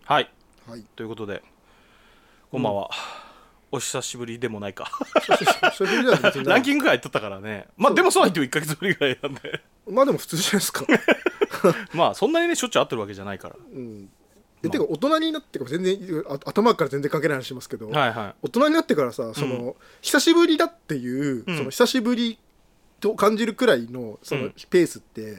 はい、 はい。 ということでこんばんは、お久しぶりでもないか久しぶりだと別にランキング外取ったからね。まあでもそうは言っても1ヶ月ぶりぐらいなんでまあでも普通じゃないですか。 まあそんなにねしょっちゅう会ってるわけじゃないから。 うん。てか大人になってから全然頭から全然関係ない話しますけど、 はいはい。 大人になってからさ、久しぶりだっていう、 うんその久しぶりと感じるくらいのそのペースって、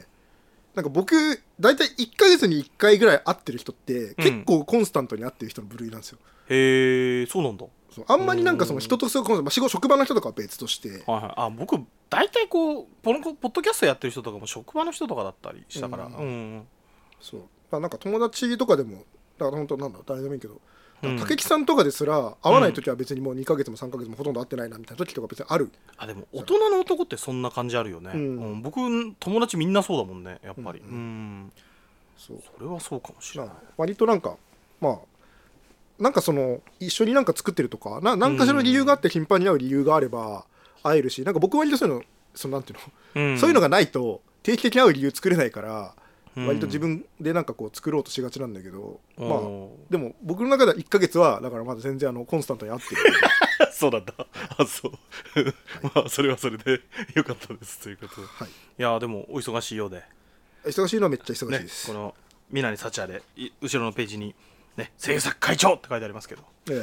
なんか僕大体1ヶ月に1回ぐらい会ってる人って結構コンスタントに会ってる人の部類なんですよ。 へえ、そうなんだ。 あんまりなんかその人とすごく、職場の人とかは別として、 はいはい。あ、僕大体こうポッドキャストやってる人とかも職場の人とかだったりしたから。 そう、なんか友達とかでも、だから本当なんだ誰でもいいけど、 うん武木さんとかですら会わない時は別にもう2ヶ月も3ヶ月もほとんど会ってないなみたいな時とか別にある。 あ、でも大人の男ってそんな感じあるよね。僕友達みんなそうだもんね、やっぱり。それはそうかもしれない。 割となんかなんかその一緒になんか作ってるとか何かしらの理由があって頻繁に会う理由があれば会えるし、なんか僕は割とそういうのなんていうの、そういうのがないと定期的に会う理由作れないから、割と自分でなんかこう作ろうとしがちなんだけど、まあでも僕の中では1ヶ月はだからまだ全然コンスタントに会ってるそうなんだ。あ、そうまあそれはそれでよかったですということで、はい、いやでもお忙しいようで。 忙しいのはめっちゃ忙しいです、 ね、この南幸也で後ろのページにね、制作会長って書いてありますけど、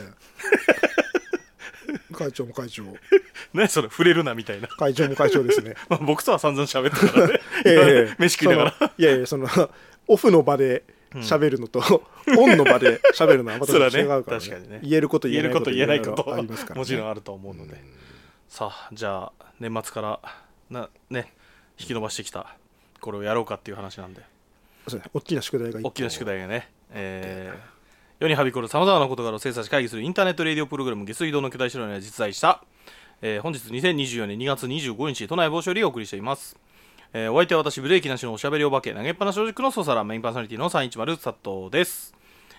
会長も会長ね、それ触れるなみたいな。 会長も会長ですねまあ僕とは散々喋ったからね飯食いながらいやそのオフの場で喋るのと、オンの場で喋るのはまた違うからね。 確かにね、 言えること言えないことありますから、ね、もちろんあると思うので、さあじゃあ年末からね引き伸ばしてきたこれをやろうかっていう話なんで、 そうね、大きな宿題がね、世にはびこるさまざまな事柄を精査し会議するインターネットレディオプログラム下水道の巨大城には実在した、本日2024年2月25日都内某所よりお送りしています。お相手は私ブレーキなしのおしゃべりお化け投げっぱなしおじくのソサラメインパーソナリティの310佐藤です。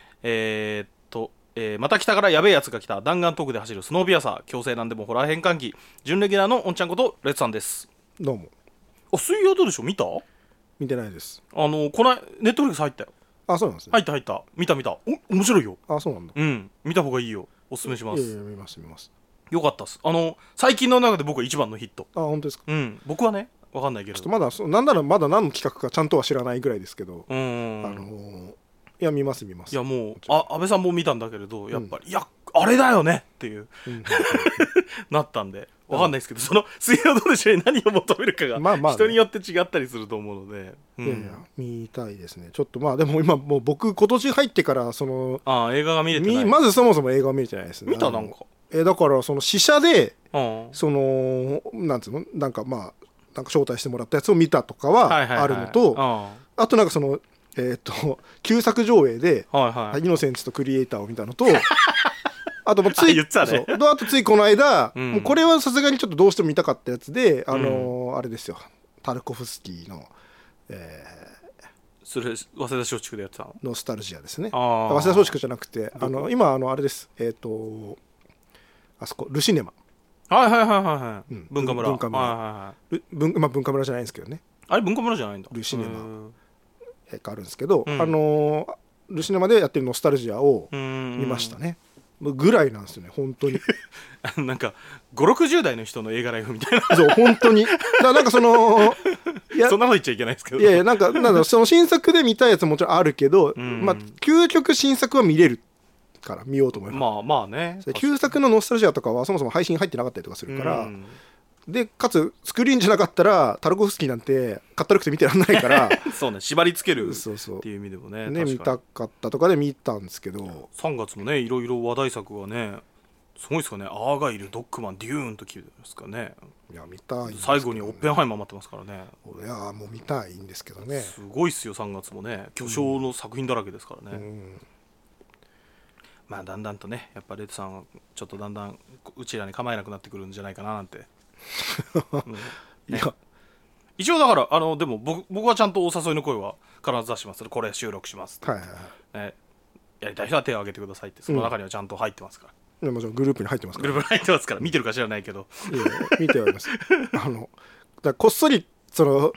また北からやべえやつが来た弾丸トークで走るスノービアサー、強制なんでもホラー変換器準レギュラーのおんちゃんことレッツさんです。 どうも。 水曜どうでしょう、見た？ 見てないです。 このネットフリックス入ったよ。 あ、そうなんですね。 入った見た面白いよ。 あ、そうなんだ。 見た方がいいよ、おすすめします。 いや見ますよかったっす。最近の中で僕は一番のヒット。 あ、本当ですか。 僕はね分かんないけど、 ちょっとまだなんならまだ何の企画かちゃんとは知らないぐらいですけど、いや見ます。いやもう安倍さんも見たんだけれど、やっぱり、いやあれだよねっていう、なったんで分かんないですけど、その水曜どうでしょう何を求めるかが人によって違ったりすると思うので、 いや見たいですね。ちょっとでも今もう僕今年入ってから映画が見れてない。 まずそもそも映画を見れてないですね。 見たなんかだからその試写でなんつうのなんか招待してもらったやつを見たとかはあるのと、あとなんか旧作上映でイノセンツとクリエイターを見たのとあともうついあとついこの間、もうこれはさすがにちょっとどうしても見たかったやつであれですよ、タルコフスキーのそれ早稲田松竹でやってたのノスタルジアですね。早稲田松竹じゃなくて今あれです、あそこルシネマ、文化村、文化村じゃないんですけどね。 あれ文化村じゃないんだ。 ルシネマがあるんですけど、ルシネマでやってるノスタルジアを見ましたね。ぐらいなんですよね本当になんか5、60代の人の映画ライフみたいな。 そう本当になんかそんなこと言っちゃいけないですけど、 いやなんかその新作で見たいやつももちろんあるけど、究極新作は見れるから見ようと思います。 まあね、 旧作のノスタルジアとかはそもそも配信入ってなかったりとかするから、でかつスクリーンじゃなかったらタルコフスキーなんてかったるくて見てらんないからそうね、縛り付けるっていう意味でもね、 見たかったとかで見たんですけど、 3月もねいろいろ話題作がねすごいですかね。アーガイル、ドッグマン、デューンときるんですかね。 いや見たい、 最後にオッペンハイマー待ってますからね。 いやもう見たいんですけどね。 すごいっすよ、3月もね巨匠の作品だらけですからね。まあだんだんとねやっぱレッドさんはちょっとだんだんうちらに構えなくなってくるんじゃないかななんていや一応だからでも僕はちゃんとお誘いの声は必ず出します。これ収録しますって、やりたい人は手を挙げてくださいって、その中にはちゃんと入ってますから、 もちろんグループに入ってますから、 グループに入ってますから、見てるか知らないけど見てはいますだこっそり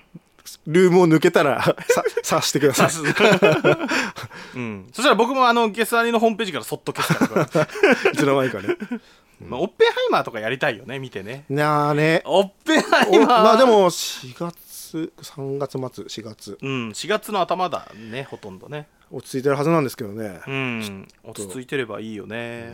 ルームを抜けたら察してください。 うん、そしたら僕もゲスアニのホームページからそっと消すからいつの間にかね、 まあ、オッペンハイマーとかやりたいよね、見てね。 なあね、 オッペンハイマーまあでも3月末4月、 うん、4月の頭だね、ほとんどね。 落ち着いてるはずなんですけどね。 うん、落ち着いてればいいよね。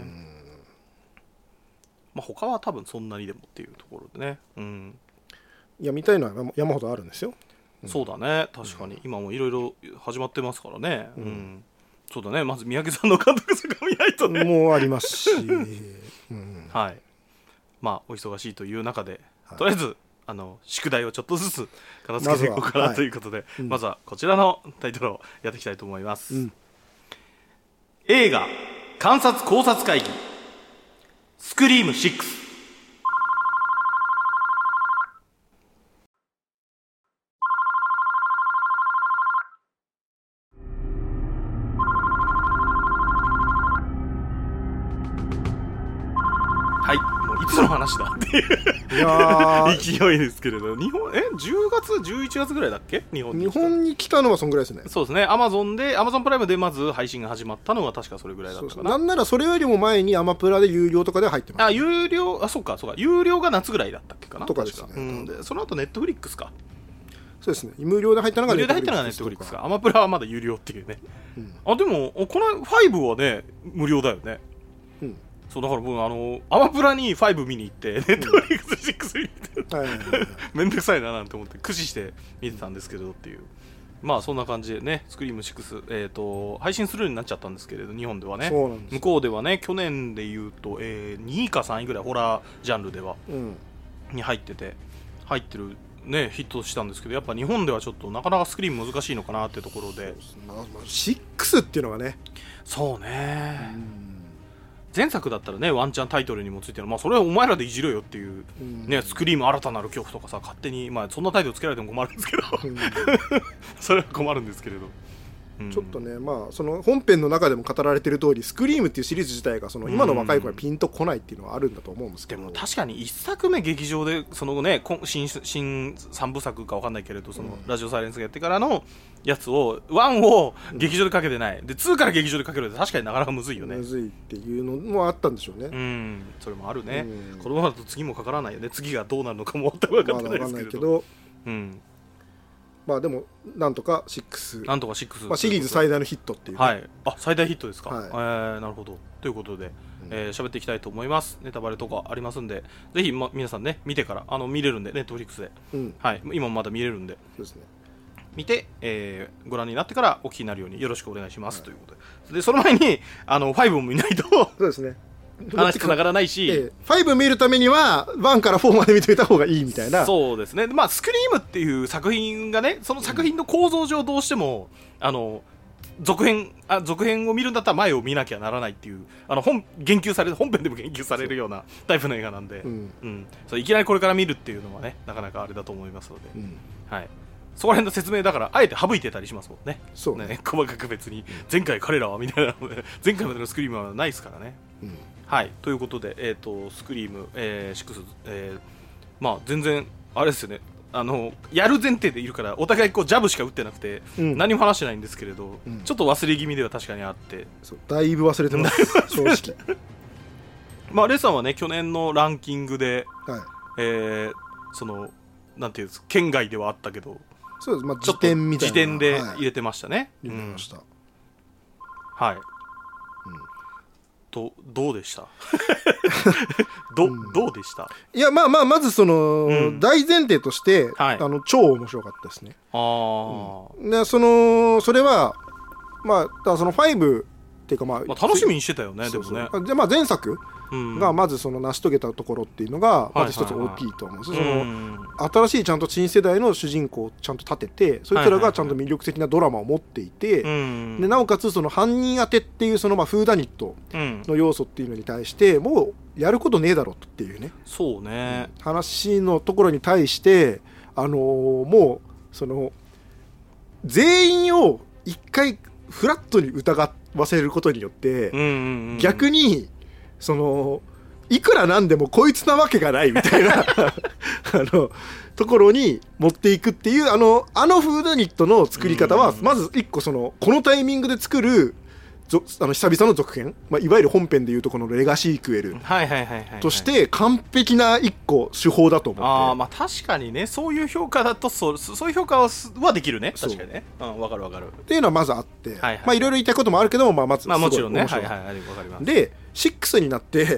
まあ他は多分そんなにでもっていうところでね。うん、 いや見たいのは山ほどあるんですよ。 そうだね、確かに、今もいろいろ始まってますからね。そうだね、まず三宅さんの監督作見ないとね。 もうありますし、 はい、まあお忙しいという中で、とりあえず宿題をちょっとずつ片付けていこうかなということで、まずはこちらのタイトルをやっていきたいと思います。映画観察考察会議スクリーム6。はい、もういつの話だっていう勢いですけれど、日本10月11月ぐらいだっけ、日本に来たのはそんぐらいですね。 そうですね、アマゾンプライムでまず配信が始まったのが確かそれぐらいだったかな。 なんならそれよりも前にアマプラで有料とかで入ってます。 有料、そうか有料が夏ぐらいだったっけかなとかですね。 でその後ネットフリックスか。 そうですね、無料で入ったのがネットフリックスか。アマプラはまだ有料っていうね。でもこの5はね無料だよね。そうだから僕アマプラに5見に行ってネットフリックス6見てめんどくさいななんて思って駆使して見てたんですけどっていう、まあそんな感じでね、スクリーム6、配信するようになっちゃったんですけれど、日本ではね。向こうではね、去年でいうと、2位か3位ぐらいホラージャンルでは、に入ってるね、ヒットしたんですけど、やっぱ日本ではちょっとなかなかスクリーム難しいのかなってところで、 6っていうのがね、 そうね、前作だったらねワンチャンタイトルにもついてる、まあそれはお前らでいじろよっていう、ね、スクリーム新たなる恐怖とかさ、勝手に、まあそんなタイトルつけられても困るんですけどそれは困るんですけれど、 ちょっとね、まあその本編の中でも語られてる通り、スクリームっていうシリーズ自体がその今の若い子はピンとこないっていうのはあるんだと思うんですけど、 でも確かに1作目劇場でそのね新3部作か分かんないけれど、そのラジオサイレンスがやってからのやつを1を劇場でかけてない、で2から劇場でかけるって確かになかなかむずいよね。 むずいっていうのもあったんでしょうね。 それもあるね。子供だと次もかからないよね。次がどうなるのかも分かってないですけど、まあでもなんとか6、まあ、シリーズ最大のヒットっていう、 はい、最大ヒットですか。なるほど。ということで喋っていきたいと思います。ネタバレとかありますんで、ぜひ、皆さんね見てから見れるんで、ネットフリックスで、はい、今もまだ見れるんで、 そうですね、 見て、ご覧になってからお聞きになるようによろしくお願いします、ということで、その前に5も見ないとそうですね、 話つながらないし、 5見るためには1から4まで見ておいた方がいいみたいな。 そうですね、まあ、スクリームっていう作品がね、その作品の構造上どうしても続編を見るんだったら前を見なきゃならないっていう、本編でも言及されるようなタイプの映画なんで、そういきなりこれから見るっていうのはね、なかなかあれだと思いますので、はい、そこら辺の説明だからあえて省いてたりしますもんね。 そうね、 細かく別に前回彼らはみたいなので前回までのスクリームはないですからね。はい、ということで、スクリーム、6、まあ全然あれですよね、やる前提でいるからお互いこうジャブしか打ってなくて、何も話してないんですけれど、ちょっと忘れ気味では確かにあって、 だいぶ忘れてます正直まあレイさんはね去年のランキングで、そのなんていうんですか、県外ではあったけど、 そうです、まあ、時点みたいな時点で入れてましたね。 入れてました、 はい、どうでしたどうでした？ いや、まあまずその、大前提として、超面白かったですね。でそれはまあその5っていうか、まあ楽しみにしてたよね。でもね、 で、まあ、前作がまずその成し遂げたところっていうのがまず一つ大きいと思うんです。その新しいちゃんと新世代の主人公をちゃんと立てて、そいつらがちゃんと魅力的なドラマを持っていて、でなおかつその犯人当てっていうそのフーダニットの要素っていうのに対してもうやることねえだろっていうね、 そうね、 話のところに対してもうその全員を一回フラットに疑わせることによって、逆にそのいくらなんでもこいつなわけがないみたいなところに持っていくっていうあのフーダニットの作り方はまず一個このタイミングで作る久々の続編、いわゆる本編でいうとこのレガシークエルとして完璧な一個手法だと思って、 確かにねそういう評価だとそういう評価はできるね確かにね、分かるっていうのはまずあって、いろいろ言いたいこともあるけども、まずすごい面白い、 もちろんね、分かります。 で6になって、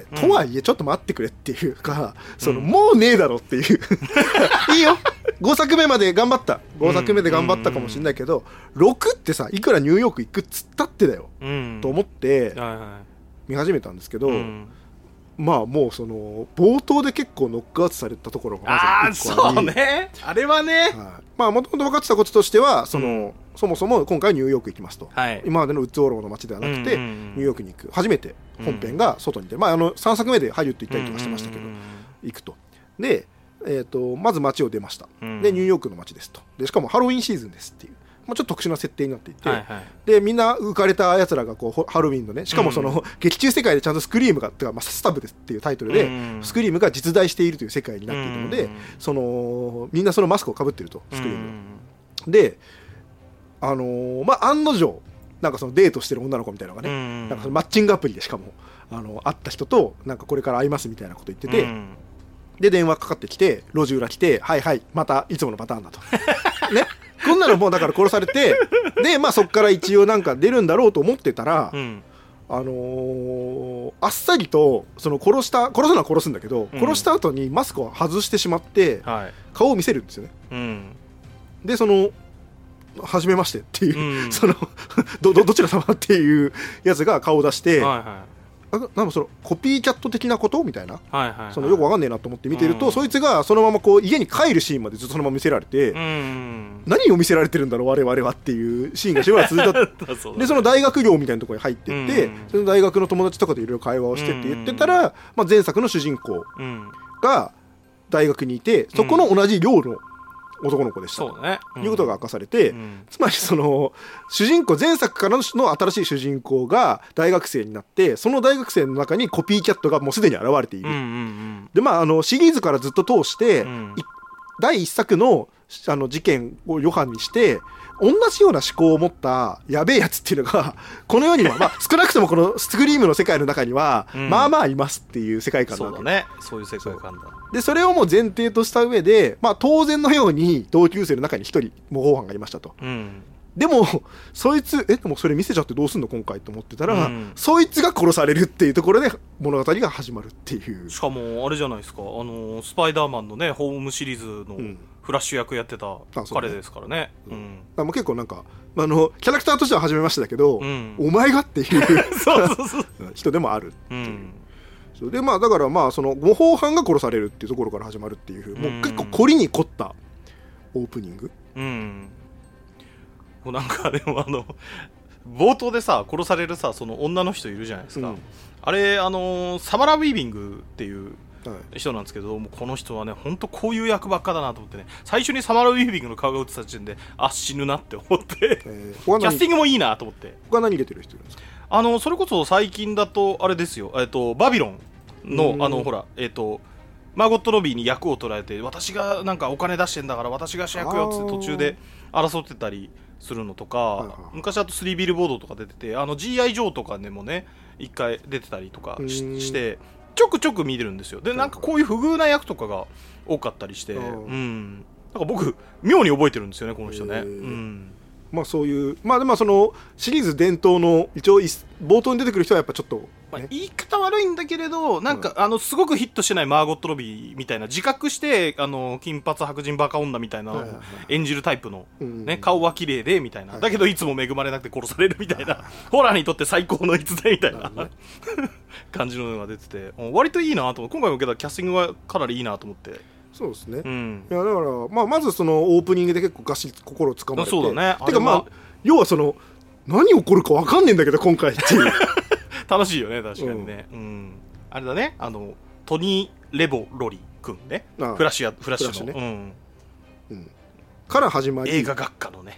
とはいえちょっと待ってくれっていうか、もうねえだろっていういいよ5作目まで頑張った5作目で頑張ったかもしれないけど、6ってさいくらニューヨーク行くっつったってだよ、と思って見始めたんですけど、もう冒頭で結構ノックアウトされたところがまず1個あり、 そうねあれはね、 もともと分かってたこととしてはそもそも今回ニューヨーク行きますと、今までのウッズオーローの街ではなくてニューヨークに行く、初めて本編が外に出て、3作目でハリウッド行ったりとかしてましたけど、行くと。で、まず街を出ました、でニューヨークの街ですと。でしかもハロウィンシーズンですっていう、ちょっと特殊な設定になっていて、でみんな浮かれたやつらがこうハロウィンのね、しかも劇中世界でちゃんとスクリームがスタブですっていうタイトルで、スクリームが実在しているという世界になっているので、みんなそのマスクをかぶってると、スクリームで、案の定なんかデートしてる女の子みたいなのがね、なんかマッチングアプリでしかも会った人となんかこれから会いますみたいなこと言ってて、で電話かかってきて路地裏来て、はいまたいつものパターンだとね、こんなのもうだから殺されてでそっから一応なんか出るんだろうと思ってたら、あっさりと殺すのは殺すんだけど、殺した後にマスクを外してしまって、顔を見せるんですよね、で初めましてっていう、どちら様っていうやつが顔を出して、なんかコピーキャット的なことみたいな、よくわかんねえなと思って見てると、そいつがそのままこう家に帰るシーンまでずっとそのまま見せられて、何を見せられてるんだろう我々はっていうシーンがしばらく続いたでその大学寮みたいなところに入っていって、その大学の友達とかといろいろ会話をしてって言ってたら、前作の主人公が大学にいて、そこの同じ寮の男の子でしたということが明かされて、つまり主人公前作からの新しい主人公が大学生になって、その大学生の中にコピーキャットがもうすでに現れている、でシリーズからずっと通して、第1作の事件を余波にして同じような思考を持ったやべえやつっていうのがこの世には、少なくともこのスクリームの世界の中には、いますっていう世界観なわけ。 そうだね、そういう世界観だ。 でそれをもう前提とした上で、当然のように同級生の中に一人模倣犯がいましたと、でもそいつでもそれ見せちゃってどうすんの今回と思ってたら、そいつが殺されるっていうところで物語が始まるっていう。 しかもあれじゃないですか、スパイダーマンのねホームシリーズのフラッシュ役やってた彼ですからね。 もう結構なんかキャラクターとしては初めましてだけど、お前がっていう人でもあるっていう、でだからその模倣犯が殺されるっていうところから始まるっていう、もう結構凝りに凝ったオープニング。 もうなんかでも冒頭でさ殺されるさその女の人いるじゃないですか、あれサマラ・ウィービングっていう人なんですけど、もうこの人はね本当こういう役ばっかだなと思ってね、最初にサマラ・ウィービングの顔が映ってた時点で死ぬなって思って、キャスティングもいいなと思って。 他何入れてる人いるんですか？ それこそ最近だとあれですよ、バビロンのほらマーゴット・ロビーに役を取られて、私がなんかお金出してんだから私が主役よって途中で争ってたりするのとか、昔あと3ビルボードとか出てて、G.I. ジョーとかでもね一回出てたりとかしてちょくちょく見てるんですよ。でなんかこういう不遇な役とかが多かったりして、なんか僕妙に覚えてるんですよねこの人ね。 そういうでもそのシリーズ伝統の一応冒頭に出てくる人はやっぱちょっと、 言い方悪いんだけれどなんか、すごくヒットしてないマーゴット・ロビーみたいな自覚して金髪白人バカ女みたいなのを演じるタイプの、顔は綺麗でみたいな、だけどいつも恵まれなくて殺されるみたいな、ホラーにとって最高の逸材みたいな感じののが出てて、割といいなと思って、今回も受けたキャスティングがかなりいいなと思って。 そうですね、いやだからまずそのオープニングで結構ガシッと心をつかまれて、 そうだね、 てか要は何起こるか分かんねえんだけど今回っていう楽しいよね確かにね、あれだねトニー・レボロリ君ね、フラッシュのね、 から始まり映画学科のね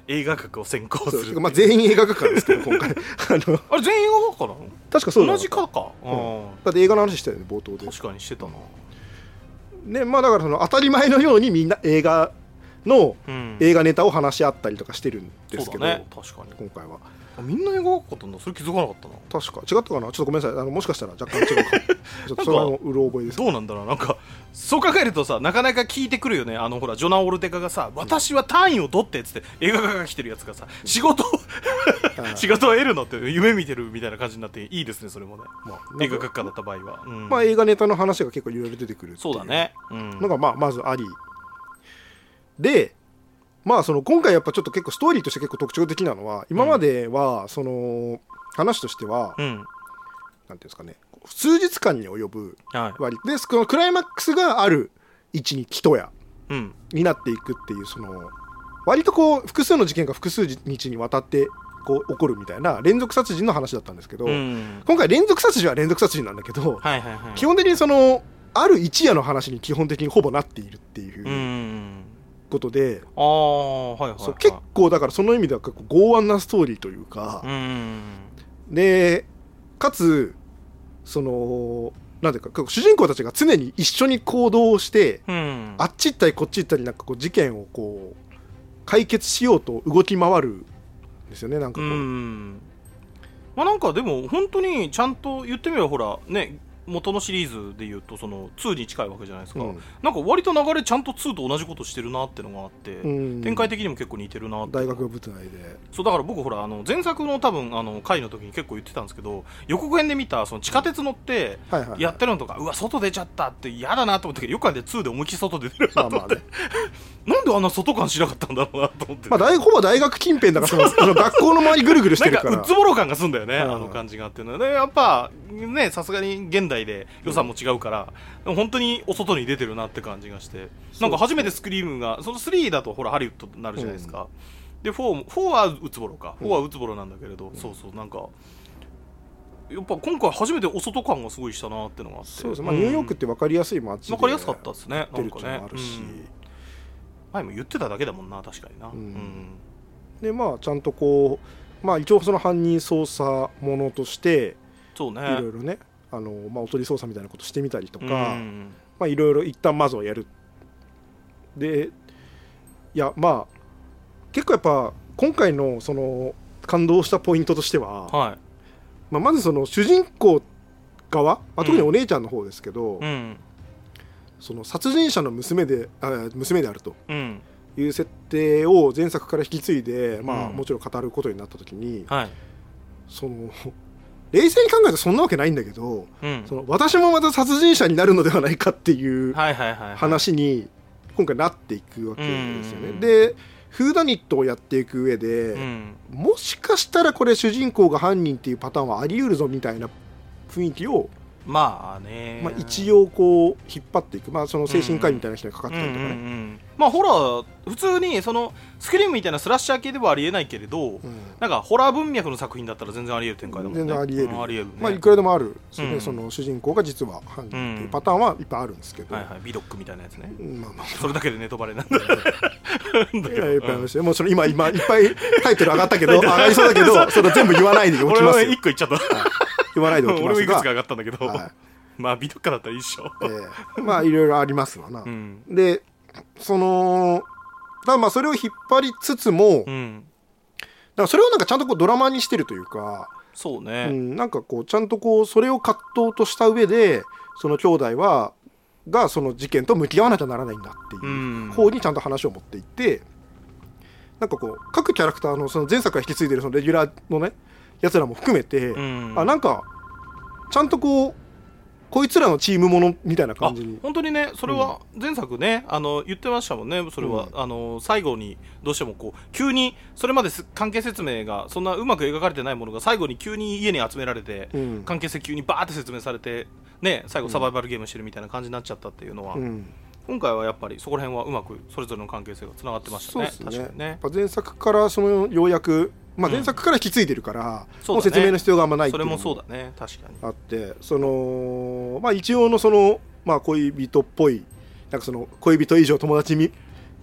映画学を専攻する。 まあ、全員映画学科ですけど今回あれ全員映画学科なの？ 確かそうだ。 同じ科か、 だって映画の話したよね冒頭で。 確かにしてたな。 ね、まあだからその当たり前のようにみんな映画の映画ネタを話し合ったりとかしてるんですけど、 ね、確かに今回はみんな映画学科だったんだ。それ気づかなかったな。 確か違ったかな、ちょっとごめんなさい、もしかしたら若干違うかもちょっとそれはうろ覚えです。 どうなんだろう。なんかそう考えるとさ、なかなか聞いてくるよね。ほらジョナ・オルテカがさ、私は単位を取ってっつって映画学科来てるやつがさ、仕事を得るのって夢見てるみたいな感じになっていいですね。それもね、映画学科だった場合は、 まあ映画ネタの話が結構いろいろ出てくるっていうそうだね、 のがまずありで、まあその今回やっぱちょっと結構ストーリーとして結構特徴的なのは、今まではその話としては、なんていうんですかね、数日間に及ぶ割で、そのクライマックスがある位置に一夜になっていくっていう、その割とこう複数の事件が複数日にわたってこう起こるみたいな連続殺人の話だったんですけど、今回連続殺人は連続殺人なんだけど、基本的にそのある一夜の話に基本的にほぼなっているっていうことで、結構だからその意味では結構剛腕なストーリーというか、でかつそのなんていうか、主人公たちが常に一緒に行動して、あっち行ったりこっち行ったり、なんかこう事件をこう解決しようと動き回るんですよね。なんかこう、 まあなんかでも本当にちゃんと言ってみれば、ほらね、元のシリーズでいうとその2に近いわけじゃないですか、なんか割と流れちゃんと2と同じことしてるなってのがあって、展開的にも結構似てるなって。 大学舞台で、 そうだから僕ほら前作の多分回の時に結構言ってたんですけど、予告編で見たその地下鉄乗ってやってるのとか、うわ外出ちゃったって嫌だなと思ったけど、よくあって2で思いっきり外出てるなと思って、なんであんな外感しなかったんだろうなと思って、 ほぼ大学近辺だからその学校の周りぐるぐるしてるからなんかうっつぼろ感がすんだよね、あの感じがあってので、やっぱね、さすがに現代で予算も違うから、本当にお外に出てるなって感じがして、なんか初めてスクリームが、その3だとほらハリウッドになるじゃないですか、で4はうつぼろか、4はうつぼろなんだけれど、そうそう、なんかやっぱ今回初めてお外感がすごいしたなってのがあって、 そうです、まあ、ニューヨークって分かりやすい街で分かりやすかったですね。なんかね、前も言ってただけだもんな、確かにな。 でまあちゃんとこう、まあ一応その犯人捜査ものとしてそうね、 いろいろね、まあ、おとり捜査みたいなことしてみたりとか、まあいろいろ一旦まずはやる。でいやまあ結構やっぱ今回のその感動したポイントとしては、まあ、まずその主人公側、まあ、特にお姉ちゃんの方ですけど、その殺人者の娘であるという設定を前作から引き継いで、まあ、もちろん語ることになった時に、その冷静に考えるとそんなわけないんだけど、その私もまた殺人者になるのではないかっていう話に今回なっていくわけですよね。でフーダニットをやっていく上で、もしかしたらこれ主人公が犯人っていうパターンはあり得るぞみたいな雰囲気をまあね、まあ、一応こう引っ張っていく、まあ、その精神科医みたいな人にかかってたりとかね、 まあホラー普通にそのスクリームみたいなスラッシャー系ではありえないけれど、なんかホラー文脈の作品だったら全然ありえる展開だもんね。 全然ありえる、 ありえるね。 まあいくらでもあるですよね、その主人公が実は犯人っていうパターンはいっぱいあるんですけど、 ビドックみたいなやつね、 まあまあそれだけでネタバレなんだいっぱいありましたよ。もうそれ今いっぱいタイトル上がったけど上がりそうだけど、それ全部言わないでおきますよ。 俺は1個言っちゃった言わないでおきますが、 俺もいくつか上がったんだけど、まあビドックだったらいいっしょ。 まあいろいろありますわな。でそのただまあそれを引っ張りつつも、だからそれをなんかちゃんとこうドラマにしてるというか、 そうね、 なんかこうちゃんとこうそれを葛藤とした上で、その兄弟がその事件と向き合わなきゃならないんだっていう方にちゃんと話を持っていって、なんかこう各キャラクターのその前作が引き継いでるそのレギュラーのねやつらも含めて、なんかちゃんとこいつらのチームものみたいな感じに。 本当にね、それは前作ね、言ってましたもんね。それは、最後にどうしてもこう急にそれまで関係説明がそんなうまく描かれてないものが最後に急に家に集められて、関係性急にバーって説明されてね、最後サバイバルゲームしてるみたいな感じになっちゃったっていうのは、今回はやっぱりそこら辺はうまくそれぞれの関係性がつながってましたね。 そうですね。 確かにね。 やっぱ前作からそのようやく、まあ、前作から引き継いでるから、もう説明の必要があんまないっていうのもそれもそうだね、確かにあって、そのまあ一応のそのまあ恋人っぽい、なんかその恋人以上友達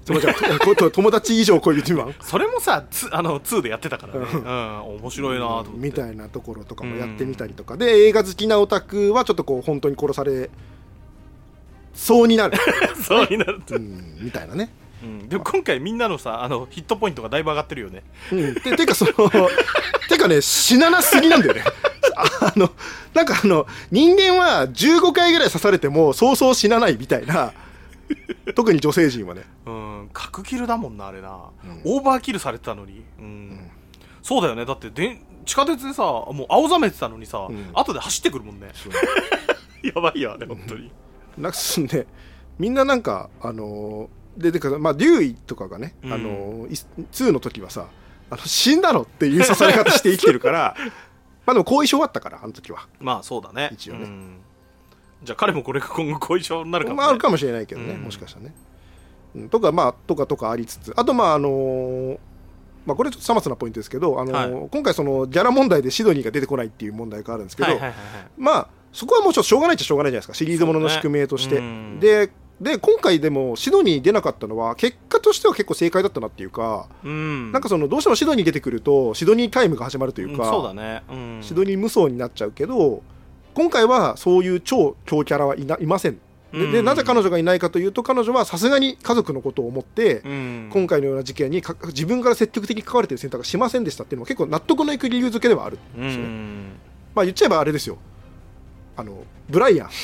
友達以上恋人未満それもさ2でやってたからね、面白いなと思って、 みたいなところとかもやってみたりとかで、映画好きなオタクはちょっとこう本当に殺されそうになるそうになる、 みたいなね、 でも今回みんなのさヒットポイントがだいぶ上がってるよね、 てかてかね死ななすぎなんだよねなんか人間は15回ぐらい刺されてもそうそう死なないみたいな特に女性陣はね、 角キルだもんなあれな、オーバーキルされてたのに、そうだよね、だって地下鉄でさもう青ざめてたのにさ、後で走ってくるもんねやばいよあれ本当に、 なんかねみんななんかてかまあデューイとかがね、2の時はさ死んだのっていう刺され方して生きてるからまあでも後遺症あったからあの時は、 まあそうだね一応ね、 じゃあ彼もこれが今後後遺症になるかも、 あるかもしれないけどね、もしかしたらね、とかまあとかありつつ、あとまあこれちょっとさまつなポイントですけど、今回そのギャラ問題でシドニーが出てこないっていう問題があるんですけど、まあそこはもうちょっとしょうがないっちゃしょうがないじゃないですか、シリーズものの宿命として、で今回でもシドニー出なかったのは結果としては結構正解だったなっていうか、なんかどうしてもシドニー出てくるとシドニータイムが始まるというか、 そうだね、 シドニー無双になっちゃうけど、今回はそういう超強キャラはいません。でなぜ彼女がいないかというと、彼女はさすがに家族のことを思って、今回のような事件に自分から積極的に関われている選択はしませんでしたっていうのは結構納得のいく理由付けではあるんですよね。まあ言っちゃえばあれですよ、ブライアン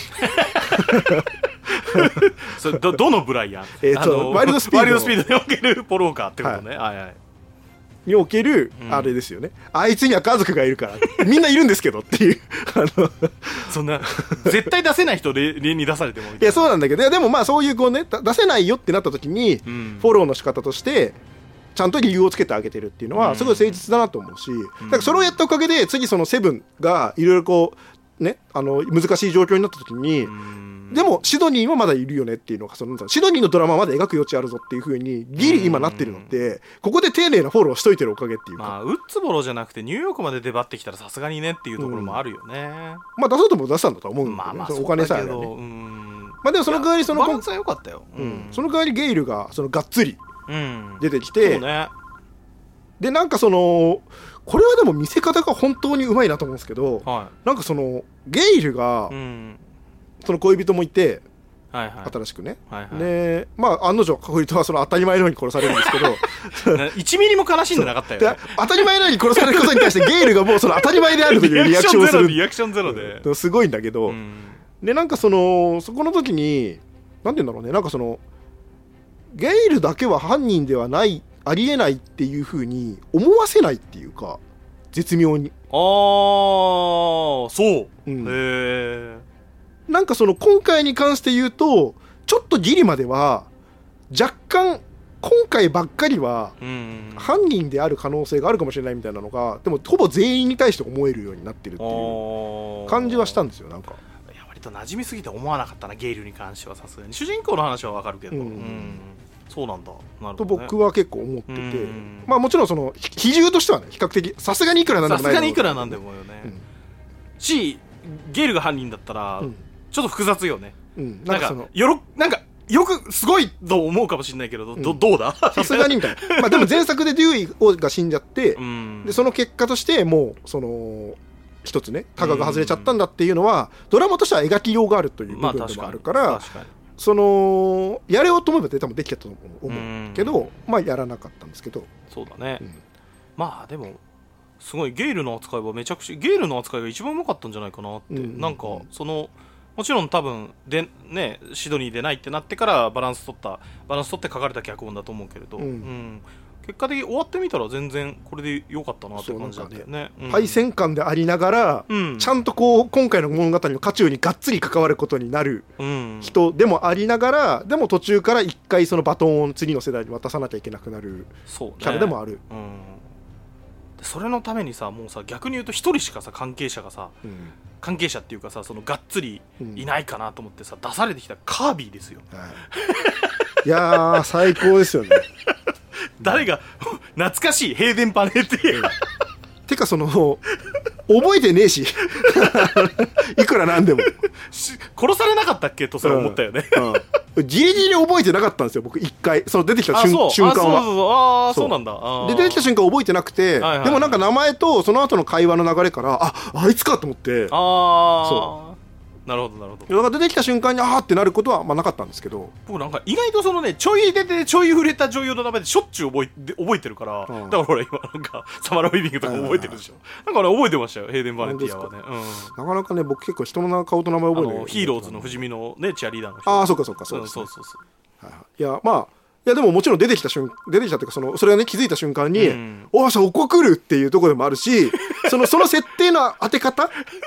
それどのブライアン、 ワイルドスピードにおけるポローカーってことね、 におけるあれですよね、あいつには家族がいるからみんないるんですけどっていうそんな絶対出せない人例に出されてもいやそうなんだけど、でもまあそういうこうね出せないよってなった時に、フォローの仕方としてちゃんと理由をつけてあげてるっていうのはすごい誠実だなと思うし、だからそれをやったおかげで次そのセブンがいろいろこうね難しい状況になった時に、でもシドニーはまだいるよねっていうのがシドニーのドラマまで描く余地あるぞっていう風にギリ今なってるのってここで丁寧なフォローしといてるおかげっていうか、 まあウッツボロじゃなくてニューヨークまで出張ってきたらさすがにねっていうところもあるよね、 まあ出そうとも出したんだと思うんだけど、ね、お金さえあればね、まあでもその代わりバランスは良かったよ、 その代わりゲイルががっつり出てきて、 そうね、 でなんかこれはでも見せ方が本当にうまいなと思うんですけど、なんかゲイルが、その恋人もいて、新しくね、でまあ案の定恋人は当たり前のように殺されるんですけど 1ミリも悲しんでなかったよね当たり前のように殺されることに対してゲイルがもう当たり前であるというリアクションをするリアクションゼロですごいんだけど、でなんかそこの時になんて言うんだろうね、なんかゲイルだけは犯人ではないありえないっていう風に思わせないっていうか、絶妙にそう、へえ、 なんか今回に関して言うとちょっとギリまでは若干今回ばっかりは犯人である可能性があるかもしれないみたいなのが、でもほぼ全員に対して思えるようになってるっていう感じはしたんですよ。なんかいや割と馴染みすぎて思わなかったな、ゲイルに関しては。さすがに主人公の話はわかるけど、そうなんだ、なるほどね、と僕は結構思ってて、まあもちろん比重としてはね比較的さすがにいくらなんでもない、 さすがにいくらなんでもよね、しゲイルが犯人だったら、ちょっと複雑よね、なんかよくすごいと思うかもしれないけど、どうださすがにみたいなまあでも前作でデューイが死んじゃって、でその結果としてもう一つねタガが外れちゃったんだっていうのは、ドラマとしては描きようがあるという部分でもあるから、やれようと思えば多分できたと思うけど、まあやらなかったんですけど、 そうだね、まあでもすごいゲイルの扱いはめちゃくちゃゲイルの扱いが一番うまかったんじゃないかなって、なんかもちろん多分でねシドニーでないってなってからバランス取って書かれた脚本だと思うけれど、結果的に終わってみたら全然これで良かったなって感じだったよね。 敗戦感でありながら、ちゃんと今回の物語の渦中にがっつり関わることになる人でもありながら、でも途中から一回そのバトンを次の世代に渡さなきゃいけなくなるキャラでもある。 それのためにさ、もうさ逆に言うと一人しかさ関係者っていうかさ、がっつりいないかなと思ってさ、出されてきたカービィですよ、 いやー最高ですよね誰が懐かしい平電パネっていう、 てか覚えてねえしいくらなんでも殺されなかったっけとそれ思ったよね、 ギリギリ覚えてなかったんですよ僕一回その出てきた瞬間は。 そうなんだ。 で出てきた瞬間覚えてなくて、でもなんか名前とその後の会話の流れからあいつかと思って、 そうなるほどなるほど。 だから出てきた瞬間にってなることはまあなかったんですけど、 僕なんか意外とそのねちょい出てちょい売れた女優の名前でしょっちゅう覚えてるから、だからほら今なんかサマラウィビングとか覚えてるでしょ、なんか俺覚えてましたよヘイデン・バレンティアはね、 なかなかね僕結構人の顔と名前覚えてる、 ヒーローズの不死身のねチアリーダーの人、 そうかそうかそうですね、いやまあいやでももちろん出てきたっていうかそれがね気づいた瞬間におここ来るっていうところでもあるしその設定の当て方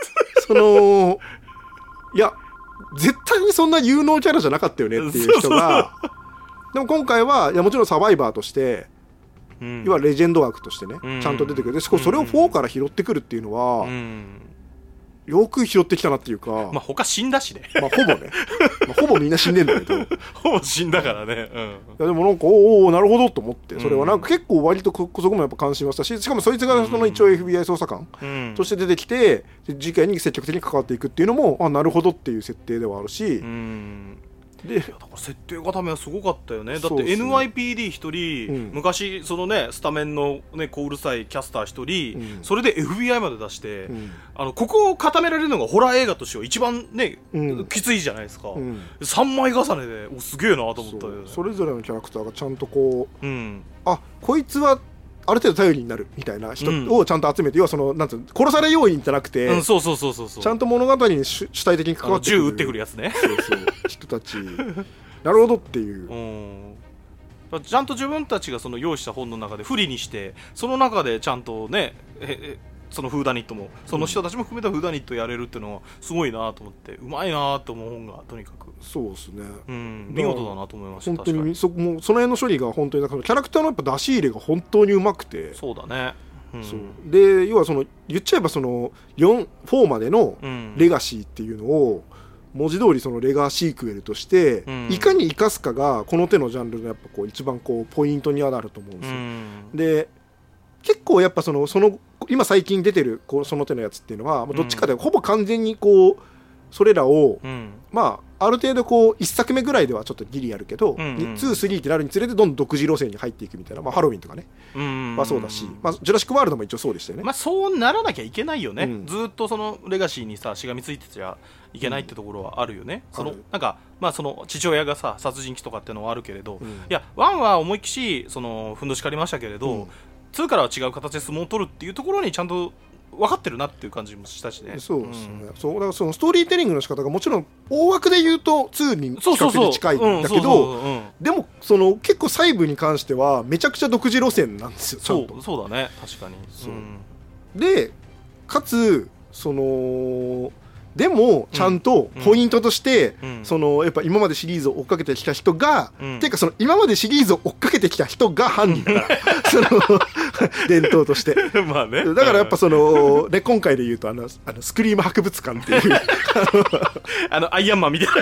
いや絶対にそんな有能キャラじゃなかったよねっていう人がでも今回はいやもちろんサバイバーとして、いわゆるレジェンド枠としてね、ちゃんと出てくるでしかもそれを4から拾ってくるっていうのは、よく拾ってきたなっていうか、 まあ他死んだしね、 ほぼね、ほぼみんな死んでんだけどほぼ死んだからね、いやでもなんかおなるほどと思って、それはなんか結構割とそこもやっぱ関心はしたし、しかもそいつがその一応 FBI 捜査官として出てきて事件に積極的に関わっていくっていうのもなるほどっていう設定ではあるし、 でだから設定がためはすごかったよね。だって NYPD 一人、昔そのねスタメンのねこううるさいキャスター一人、それで FBI まで出して、ここを固められるのがホラー映画としては一番ね、きついじゃないですか、3枚重ねですげえなと思ったよね。 それぞれのキャラクターがちゃんとこう、こいつはある程度頼りになるみたいな人をちゃんと集めて、要はそのなんていうの殺され要因じゃなくて、 そうちゃんと物語に主体的に関わってくる銃撃ってくるやつね、 人たちなるほどっていう、 ちゃんと自分たちがその用意した本の中で不利にして、その中でちゃんとねそのフーダニットもその人たちも含めたフーダニットやれるっていうのはすごいなと思って、うまいなと思う本がとにかくそうですね、 見事だなと思いました。 本当にもうその辺の処理が本当にだからキャラクターのやっぱ出し入れが本当にうまくて、 そうだね、 そうで要はその言っちゃえばその4までのレガシーっていうのを文字通りそのレガシークエルとして、いかに生かすかがこの手のジャンルのやっぱこう一番こうポイントにはなると思うんですよ、で結構やっぱその今最近出てるその手のやつっていうのはどっちかでほぼ完全にこうそれらを、まあある程度こう1作目ぐらいではちょっとギリやるけど、2、3ってなるにつれてどんどん独自路線に入っていくみたいな、ハロウィンとかね、そうだし、ジュラシックワールドも一応そうでしたよね。 そうならなきゃいけないよね、ずっとそのレガシーにさしがみついてちゃいけないってところはあるよね、なんかその父親がさ殺人鬼とかってのはあるけれど、いや1は思いっきしそのふんどし借りましたけれど、2からは違う形で相撲を取るっていうところにちゃんと分かってるなっていう感じもしたしね。 そうですね、そうだからそのストーリーテリングの仕方がもちろん大枠で言うと2に比較的近いんだけど、でもその結構細部に関してはめちゃくちゃ独自路線なんですよ。 そうだね、確かに。 でかつそのでもちゃんとポイントとして、そのやっぱ今までシリーズを追っかけてきた人が、っていうかその今までシリーズを追っかけてきた人が犯人だからその伝統としてまあね、 だからやっぱその、ね、今回で言うとスクリーム博物館っていうアイアンマンみたいな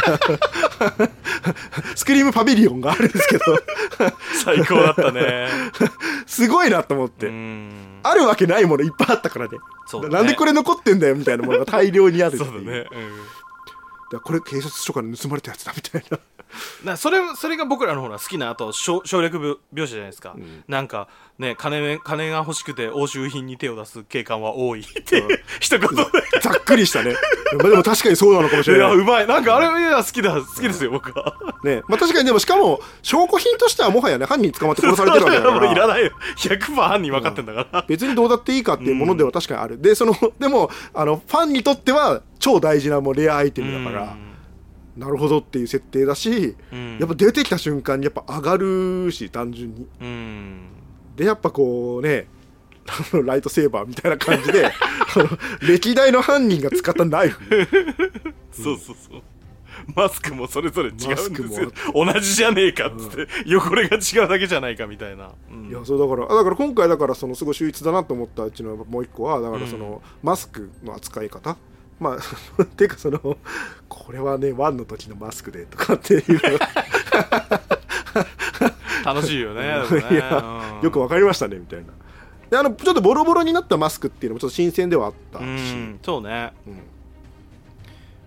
スクリームパビリオンがあるんですけど最高だったねすごいなと思って、あるわけないものいっぱいあったからね、なんでこれ残ってんだよみたいなものが大量にあるっていう。そうだね、だこれ警察署から盗まれたやつだみたいなそれが僕らのほら好きなあと省略描写じゃないですか、なんかね金が欲しくて押収品に手を出す警官は多いって一言でざっくりしたねでも確かにそうなのかもしれない。 いやうまい、なんかあれ好きですよ僕はね、確かに。でもしかも証拠品としてはもはやね犯人捕まって殺されてるわけだからいらないよ 100% 犯人分かってんだから、 別にどうだっていいかっていうものでは確かにある。ででもファンにとっては超大事なもうレアアイテムだから、なるほどっていう設定だし、やっぱ出てきた瞬間にやっぱ上がるし単純に、でやっぱこうねライトセーバーみたいな感じで歴代の犯人が使ったナイフそうマスクもそれぞれ違うんですよ、同じじゃねえかっつって、汚れが違うだけじゃないかみたいな、 いやそうだから今回だからそのすごい秀逸だなと思ったうちのもう一個はだからその、マスクの扱い方、まあていうかそのこれはね1の時のマスクでとかっていう楽しいよねいや、よくわかりましたねみたいな。でちょっとボロボロになったマスクっていうのもちょっと新鮮ではあったし、 そうね、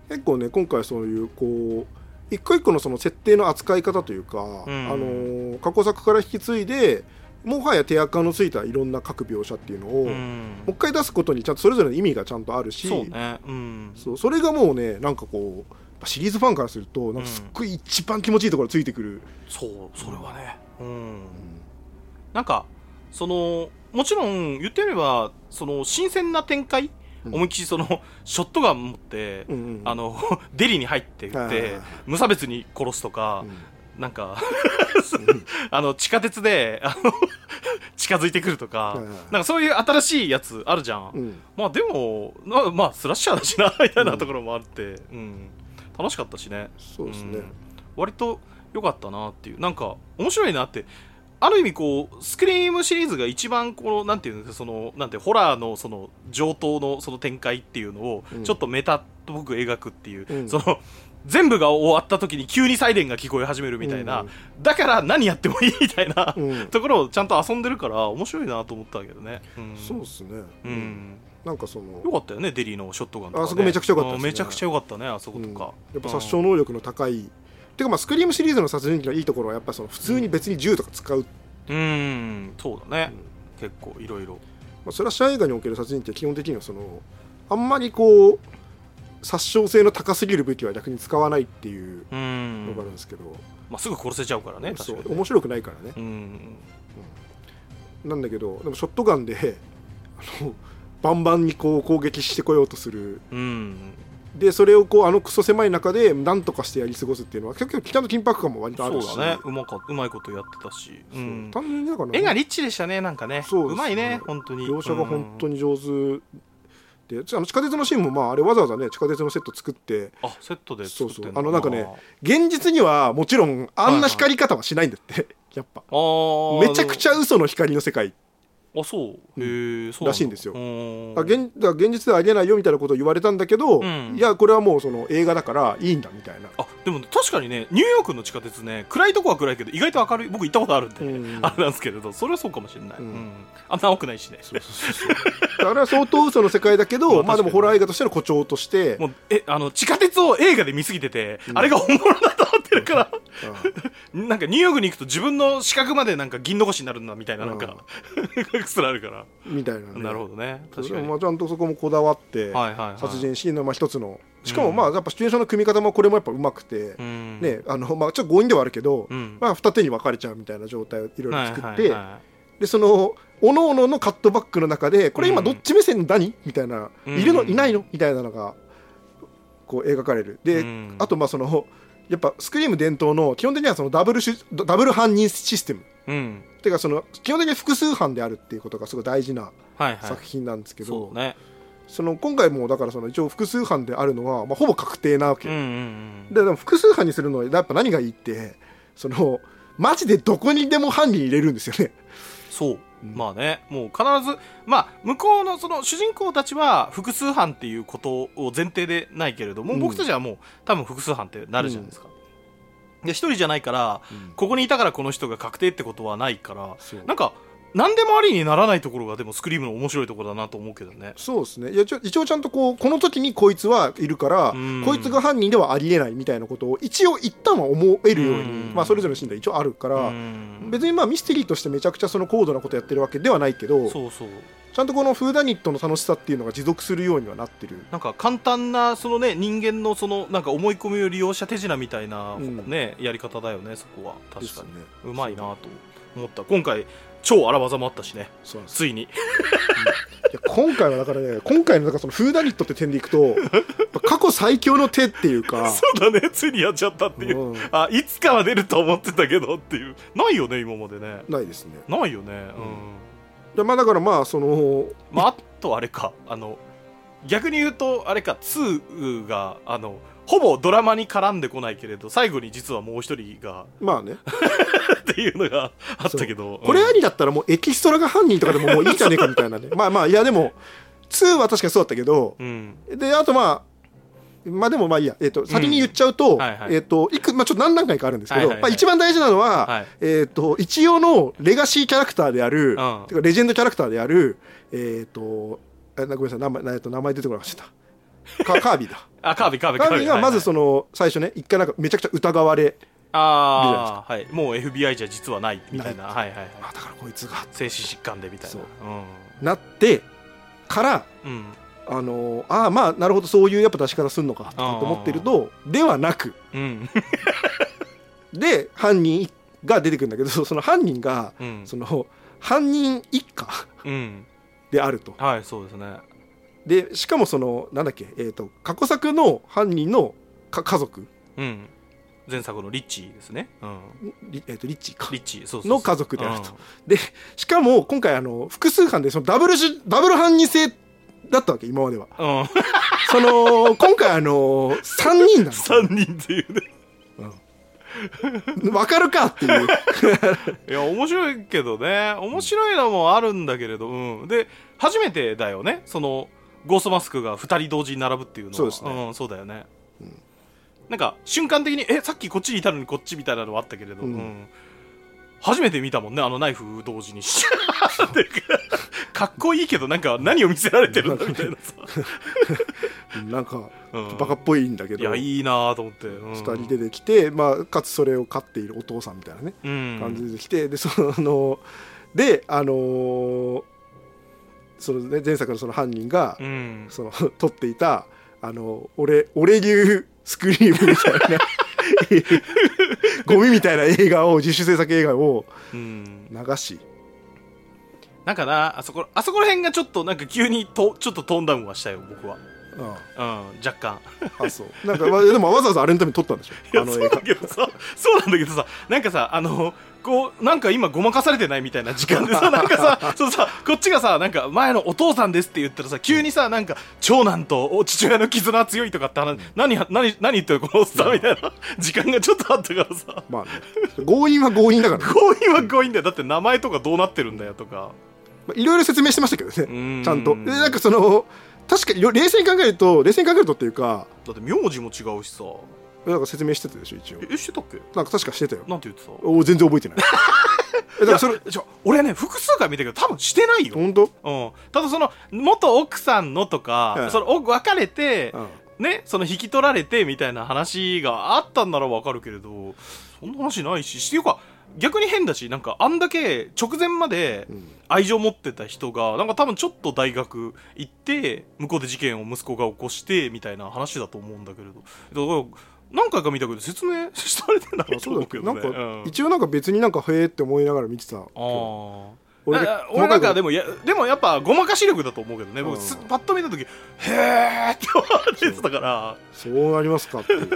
結構ね今回そういうこう一個一個のその設定の扱い方というか、過去作から引き継いでもはや手垢のついたいろんな各描写っていうのを、もう一回出すことにちゃんとそれぞれの意味がちゃんとあるし、 そうね、 それがもうねなんかこうシリーズファンからするとなんかすっごい一番気持ちいいところついてくる、 それはね、なんかそのもちろん言ってみればその新鮮な展開、思いっきりそのショットガン持って、デリに入っていって無差別に殺すとか、なんか地下鉄で近づいてくるとか、なんかそういう新しいやつあるじゃん、まあでもまあスラッシャーだしなみたいなところもあって、楽しかったしね。 そうですね、 割と良かったなっていう、なんか面白いなって。ある意味こうスクリームシリーズが一番このなんていうんですか、そのなんてホラーのその上等のその展開っていうのをちょっとメタっぽく描くっていう、その全部が終わった時に急にサイレンが聞こえ始めるみたいな、だから何やってもいいみたいな、ところをちゃんと遊んでるから面白いなと思ったけどね。 そうですね。なんかそのよかったよね、デリーのショットガンとか、ね、 あそこめちゃくちゃ良かったですね。 めちゃくちゃ良かったね、あそことか。 やっぱ殺傷能力の高い、てかまあスクリームシリーズの殺人鬼のいいところはやっぱその普通に別に銃とか使う、 そうだね、結構いろいろ。 スラッシャー映画における殺人って基本的にはそのあんまりこう殺傷性の高すぎる武器は逆に使わないっていうのがあるんですけど、 すぐ殺せちゃうからね、確かにね。 面白くないからね。なんだけどでもショットガンでバンバンにこう攻撃してこようとする、でそれをこうクソ狭い中で何とかしてやり過ごすっていうのは結構ちゃんと緊迫感も割とあるし、 そうだね、うまいことやってたし、 単純にだから絵がリッチでしたね、なんかね。うまいね、本当に描写が本当に上手で、地下鉄のシーンもまああれわざわざね地下鉄のセット作って、 セットで作ってんの。なんかね現実にはもちろんあんな光り方はしないんだって、やっぱめちゃくちゃ嘘の光の世界そうらしいんですよ。現実ではありえないよみたいなことを言われたんだけど、いやこれはもうその映画だからいいんだみたいな。 でも確かにねニューヨークの地下鉄ね暗いとこは暗いけど意外と明るい。僕行ったことあるんで、あれなんですけれど、それはそうかもしれない。あんな多くないしね。 あれは相当嘘の世界だけどまあでもホラー映画としての誇張としてもう地下鉄を映画で見すぎてて、あれが本物だと思ってるからなんかニューヨークに行くと自分の視覚までなんか銀残しになるんだみたいな、なんかすらあるからみたいなね。 なるほどね。確かにちゃんとそこもこだわって殺人シーンの一つの、しかもまあやっぱシチュエーションの組み方もこれもやっぱうまくて、ね、ちょっと強引ではあるけど、二手に分かれちゃうみたいな状態をいろいろ作って、でその各々のカットバックの中でこれ今どっち目線の何みたいな、いるのいないのみたいなのがこう描かれる。で、あとまあそのやっぱスクリーム伝統の基本的にはそのダブル犯人システム、てかその基本的に複数犯であるっていうことがすごい大事な作品なんですけど、その今回もだからその一応複数犯であるのは、ほぼ確定なわけ、でも複数犯にするのはやっぱ何がいいってそのマジでどこにでも犯人入れるんですよね。 まあね、もう必ず向こうのその主人公たちは複数犯っていうことを前提でないけれども、僕たちはもう多分複数犯ってなるじゃないですか。で一人じゃないから、ここにいたからこの人が確定ってことはないから、なんか何でもありにならないところがでもスクリームの面白いところだなと思うけどね。 そうですね。一応ちゃんとこの時にこいつはいるから、こいつが犯人ではありえないみたいなことを一応一旦は思えるように、それぞれのシーンで一応あるから、別にミステリーとしてめちゃくちゃその高度なことやってるわけではないけど、ちゃんとこのフーダニットの楽しさっていうのが持続するようにはなってる。 なんか簡単なそのね人間のそのなんか思い込みを利用した手品みたいなね、やり方だよね。そこは確かにうまいなと思った。今回超荒技もあったしね、ついに、いや今回はだからね、今回のなんかそのフーダニットって点でいくと過去最強の手っていうかそうだね、ついにやっちゃったっていう、いつかは出ると思ってたけどっていう、ないよね今までね。 ないですね。 ないよね。 だからそのあとあれか、逆に言うとあれか、2がほぼドラマに絡んでこないけれど最後に実はもう一人がっていうのがあったけど、 これありだったらもうエキストラが犯人とかでももういいじゃねえかみたいなねいやでも2は確かにそうだったけど、であとでもいいや、先に言っちゃうと、ちょっと何段階かあるんですけど、一番大事なのは、一応のレガシーキャラクターである、てかレジェンドキャラクターであるごめんなさい、名前出てこなかったカービィだカービィがまずその最初ね一回なんかめちゃくちゃ疑われるじゃないですか。もう FBI じゃ実はないみたいな。だからこいつが精神疾患でみたいな、 なってから、まあなるほどそういうやっぱ出し方すんのかと思ってるとではなく、で犯人が出てくるんだけど、その犯人が、その犯人一家、であると。 そうですね。 でしかもそのなんだっけ、過去作の犯人の家族、 前作のリッチーですね、 リッチーかリッチーそうの家族であると。でしかも今回複数犯でそのダブル犯人制だったわけ今までは。その今回3人だ 3人っていうね。 わかるかっていういや面白いけどね、面白いのもあるんだけれど、で初めてだよね、そのゴーストマスクが2人同時に並ぶっていうのは。 そうですね、 そうだよね、なんか瞬間的にさっきこっちにいたのにこっちみたいなのはあったけれど、初めて見たもんね、ナイフ同時にかっこいいけどなんか何を見せられてるんだみたいなさなんかバカっぽいんだけど、 いやいいなと思って、 2人出てきて、かつそれを飼っているお父さんみたいなね、感じで出てきて、でそのね、前作のその犯人が、その撮っていた俺流スクリームみたいなゴミみたいな映画を自主制作映画を流し、 なんかなあそこら辺がちょっとなんか急にちょっとトーンダウンはしたよ僕は。若干そうなんか、でもわざわざあれのために撮ったんでしょそうなんだけどさなんかさこうなんか今ごまかされてないみたいな時間でさなんかさそうさこっちがさなんか前のお父さんですって言ったらさ急にさなんか長男と父親の絆は強いとかって話、何言ってるこのおっさんみたいな時間がちょっとあったからさ、 まあね強引は強引だから、 強引は強引だよ。だって名前とかどうなってるんだよとかいろいろ説明してましたけどね、ちゃんと。でなんかその確かに冷静に考えるとっていうか、 だって名字も違うしさ、 なんか説明してたでしょ一応。 してたっけ？ なんか確かしてたよ。 なんて言ってた？ 全然覚えてないだからそれ俺ね複数回見たけど多分してないよ。 本当？ ただその元奥さんのとか、その別れて、ね、その引き取られてみたいな話があったんならわかるけれど、そんな話ないし、っていうか逆に変だし、なんかあんだけ直前まで愛情持ってた人がなんか多分ちょっと大学行って向こうで事件を息子が起こしてみたいな話だと思うんだけれど、だから何回か見たけど説明されてないと思うけどね。 なんか、一応なんか別になんかへーって思いながら見てた。 俺なんかでもやっぱごまかし力だと思うけどね、僕パッと見た時へーって思ってたから、 そうなりますかっていう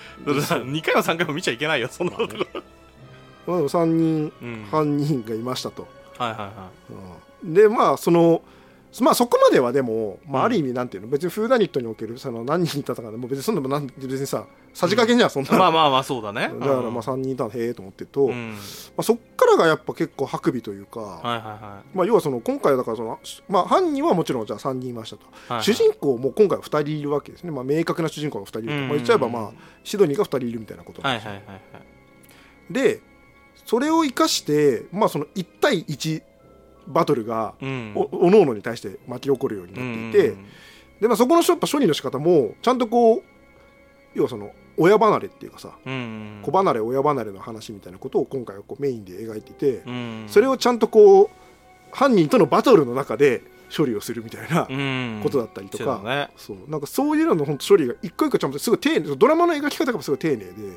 2回も3回も見ちゃいけないよそんなこと。 でも3人犯人がいましたと。でそこまではでも、ある意味なんていうの、別にフーダニットにおけるその何人いたとかでも別にそんなも別にささじ加減じゃそんな、 まあそうだね。 だから3人いたのへえと思ってると、そっからがやっぱ結構ハクビというか、要はその今回だからその、犯人はもちろんじゃあ3人いましたと、主人公も今回は2人いるわけですね。明確な主人公が2人いると、言っちゃえばシドニーが2人いるみたいなことなんですよ。でそれを生かしてその1対1バトルがおのおのに対して巻き起こるようになっていて、でそこの処理の仕方もちゃんとこう要はその親離れっていうかさ、子離れ親離れの話みたいなことを今回はこうメインで描いていて、それをちゃんとこう犯人とのバトルの中で処理をするみたいなことだったりとか、なんかそういうのの本当処理が一個一個ちゃんとすごい丁寧、ドラマの描き方がすごい丁寧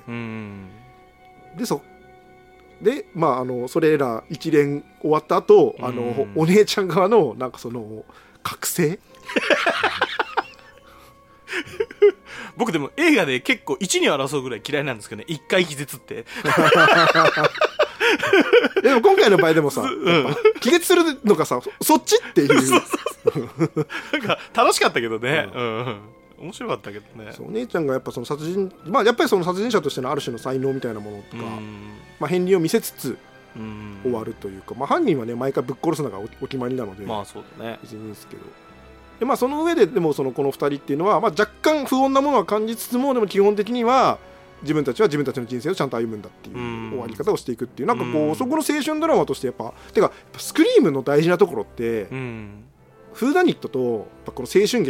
で、でそれら一連終わった後、お姉ちゃん側のなんかその覚醒僕でも映画で結構1に争うぐらい嫌いなんですけどね、一回気絶ってでも今回の場合でもさ、気絶するのがさそっちっていうなんか楽しかったけどね、面白かったけどね。 お姉ちゃんがやっぱその殺人、やっぱりその殺人者としてのある種の才能みたいなものとか、片鱗を見せつつ終わるというか、犯人はね毎回ぶっ殺すのがお決まりなので、 そうだね、 別にいいんですけど、でその上ででもこの2人っていうのは、若干不穏なものは感じつつも、でも基本的には自分たちは自分たちの人生をちゃんと歩むんだっていう終わり方をしていくっていう、なんかこうそこの青春ドラマとしてやっぱスクリームの大事なところって、フーダニットとこの青春劇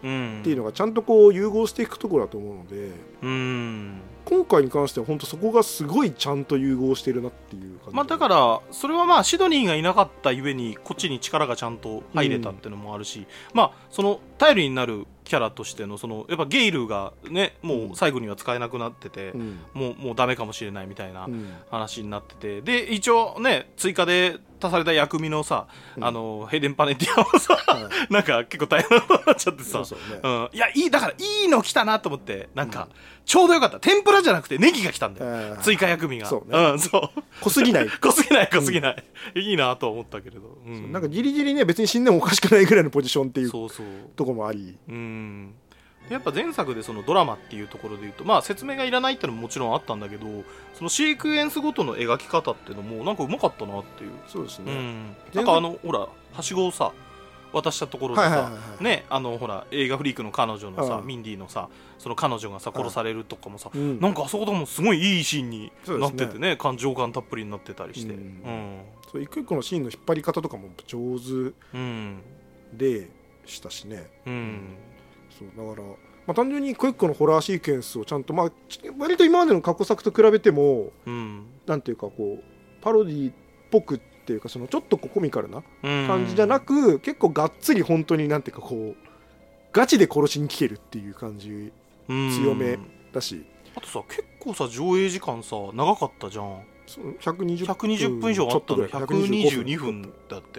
っていうのがちゃんとこう融合していくところだと思うので、今回に関しては本当そこがすごいちゃんと融合してるなっていう感じ、 まあ、だからそれはまあシドニーがいなかったゆえにこっちに力がちゃんと入れたっていうのもあるし、まあその頼りになるキャラとしてのそのやっぱゲイルがねもう最後には使えなくなってて、もうダメかもしれないみたいな話になってて、で一応ね追加で足された薬味のさ、ヘイデン・パネティアもさ、なんか結構大変なことになっちゃってさ、いやだからいいの来たなと思って、なんかちょうどよかった。天ぷらじゃなくてネギが来たんだよ、追加薬味が。そうね、そう濃すぎない濃すぎない、いいなと思ったけれど、 なんかギリギリね別に死んでもおかしくないぐらいのポジションっていうとこもあり、 やっぱ前作でそのドラマっていうところでいうと、まあ説明がいらないってのももちろんあったんだけど、そのシークエンスごとの描き方っていうのもなんかうまかったなっていう。 そうですね、 なんかほらはしごをさ渡したところでさ、ね、ほら映画フリークの彼女のさ、ミンディのさ、その彼女がさ殺されるとかもさ、なんかあそこともすごいいいシーンになっててね、感情感たっぷりになってたりして、 そう一個一個のシーンの引っ張り方とかも上手でしたしね。そうだから、まあ、単純に一個一個のホラーシーケンスをちゃんと、まあ、割と今までの過去作と比べても、なんていうかこうパロディっぽくっていうか、そのちょっとコミカルな感じじゃなく、結構がっつり本当になんていうかこうガチで殺しに来てるっていう感じ強めだし、 あとさ結構さ上映時間さ長かったじゃん。120分以上あったの。122分だって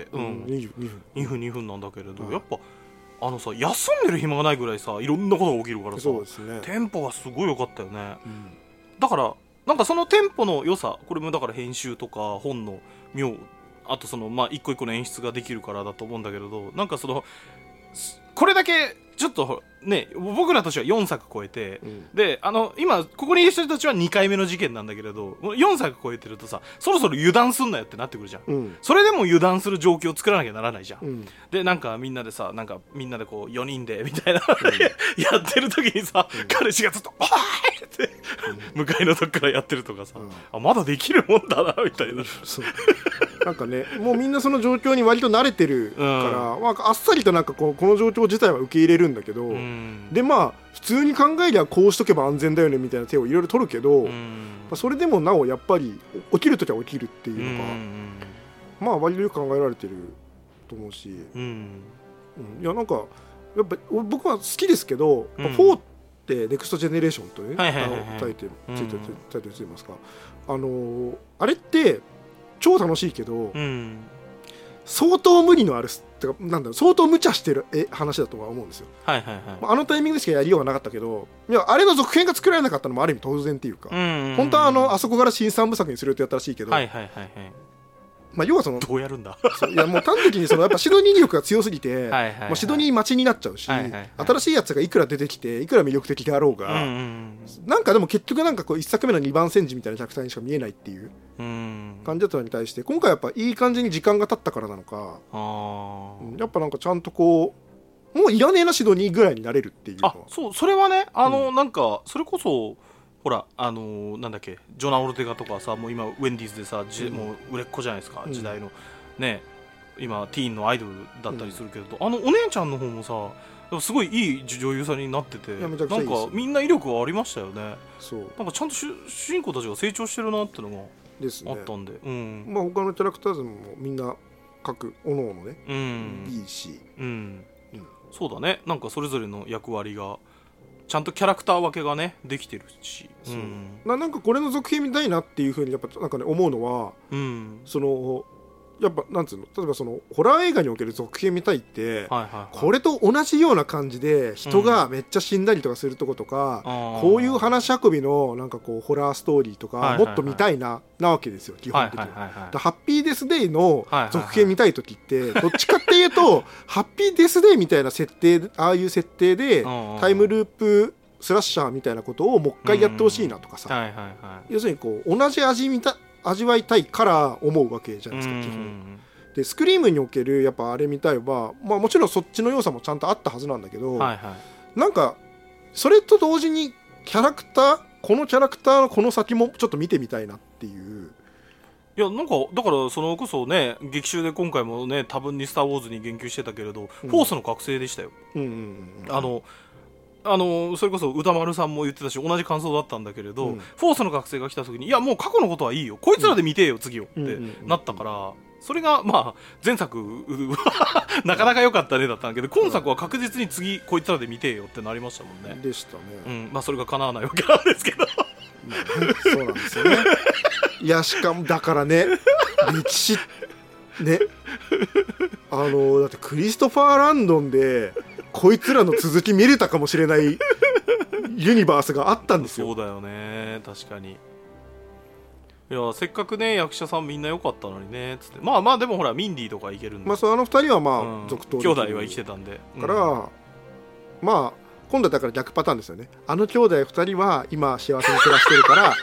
、2分なんだけれど、やっぱさ休んでる暇がないぐらいさいろんなことが起きるからさ、テンポがすごい良かったよね。だからなんかそのテンポの良さ、これもだから編集とか本の妙、あとそのまあ一個一個の演出ができるからだと思うんだけれど、なんかそのこれだけちょっとね僕らとしては4作超えて、で今ここにいる人たちは2回目の事件なんだけれど、4作超えてるとさそろそろ油断すんなよってなってくるじゃん、それでも油断する状況を作らなきゃならないじゃん、でなんかみんなでさなんかみんなでこう4人でみたいな、やってる時にさ、彼氏がずっと「おーい!」って向かいのとこからやってるとかさ、あまだできるもんだなみたいな、 なんかねもうみんなその状況に割と慣れてるから、まあ、あっさりとなんかこの状況自体は受け入れるんだけど、でまあ普通に考えりゃこうしとけば安全だよねみたいな手をいろいろ取るけど、それでもなおやっぱり起きるときは起きるっていうのが、まあ割とよく考えられてると思うし、いやなんかやっぱ僕は好きですけど、4ってネクストジェネレーションとねタイトルついてますか、あれって超楽しいけど、相当無理のあるってかなんだろう、相当無茶してる話だとは思うんですよ。あのタイミングでしかやりようがなかったけど、いやあれの続編が作られなかったのもある意味当然っていうか、本当はあそこから新3部作にするとやったらしいけど、まあ、要はそのどうやるんだいやもう端的にそのやっぱシドニー力が強すぎてシドニー町になっちゃうし、新しいやつがいくら出てきていくら魅力的であろうが、なんかでも結局なんかこう1作目の2番煎じみたいなキャラクターにしか見えないっていう感じだったのに対して、今回やっぱいい感じに時間が経ったからなのか、やっぱなんかちゃんとこうもういらねえなシドニーぐらいになれるっていうのは。 そうそれはねなんかそれこそほらなんだっけジョナ・オルテガとかさもう今ウェンディーズでさ、もう売れっ子じゃないですか、時代のね今ティーンのアイドルだったりするけれど、お姉ちゃんの方もさすごいいい女優さんになってて、なんかみんな威力がありましたよね。なんかちゃんと主人公たちが成長してるなってのがあったんで、 まあ他のキャラクターズもみんな各おのおのね、いいし、 そうだね、なんかそれぞれの役割がちゃんとキャラクター分けがねできてるし、 なんかこれの続編見たいなっていう風にやっぱなんかね思うのは、そのやっぱなんつうの、例えばそのホラー映画における続編見たいって、これと同じような感じで人がめっちゃ死んだりとかするとことか、こういう話し運びのなんかこうホラーストーリーとかもっと見たいなわけですよ基本的に。ハッピーデスデイの続編見たい時ってどっちかっていうとハッピーデスデイみたいな設定、ああいう設定でタイムループスラッシャーみたいなことをもう一回やってほしいなとかさ、要するにこう同じ味わいたいから思うわけじゃないですか基本で。スクリームにおけるやっぱあれ見たいは、まあ、もちろんそっちの要素もちゃんとあったはずなんだけど、なんかそれと同時にこのキャラクターのこの先もちょっと見てみたいなっていういやなんかだからそのこそね劇中で今回もね多分にスター・ウォーズに言及してたけれど、フォースの覚醒でしたよ。それこそ歌丸さんも言ってたし同じ感想だったんだけれど、フォースの覚醒が来た時にいやもう過去のことはいいよこいつらで見てよ次をってなったから、それがまあ前作なかなか良かったねだったんだけど、今作は確実に次こいつらで見てよってなりましたもんね。 でしたね。 まあそれが叶わないわけなんですけどそうなんですよね。いやしかもだからね歴史ねだってクリストファー・ランドンでこいつらの続き見れたかもしれないユニバースがあったんですよ。 そうだよね確かに。いやせっかくね役者さんみんな良かったのにねつって、まあでもほらミンディとかいけるんで、 そう二人はまあ、続投兄弟は生きてたんでから、まあ今度はだから逆パターンですよね。兄弟二人は今幸せに暮らしてるから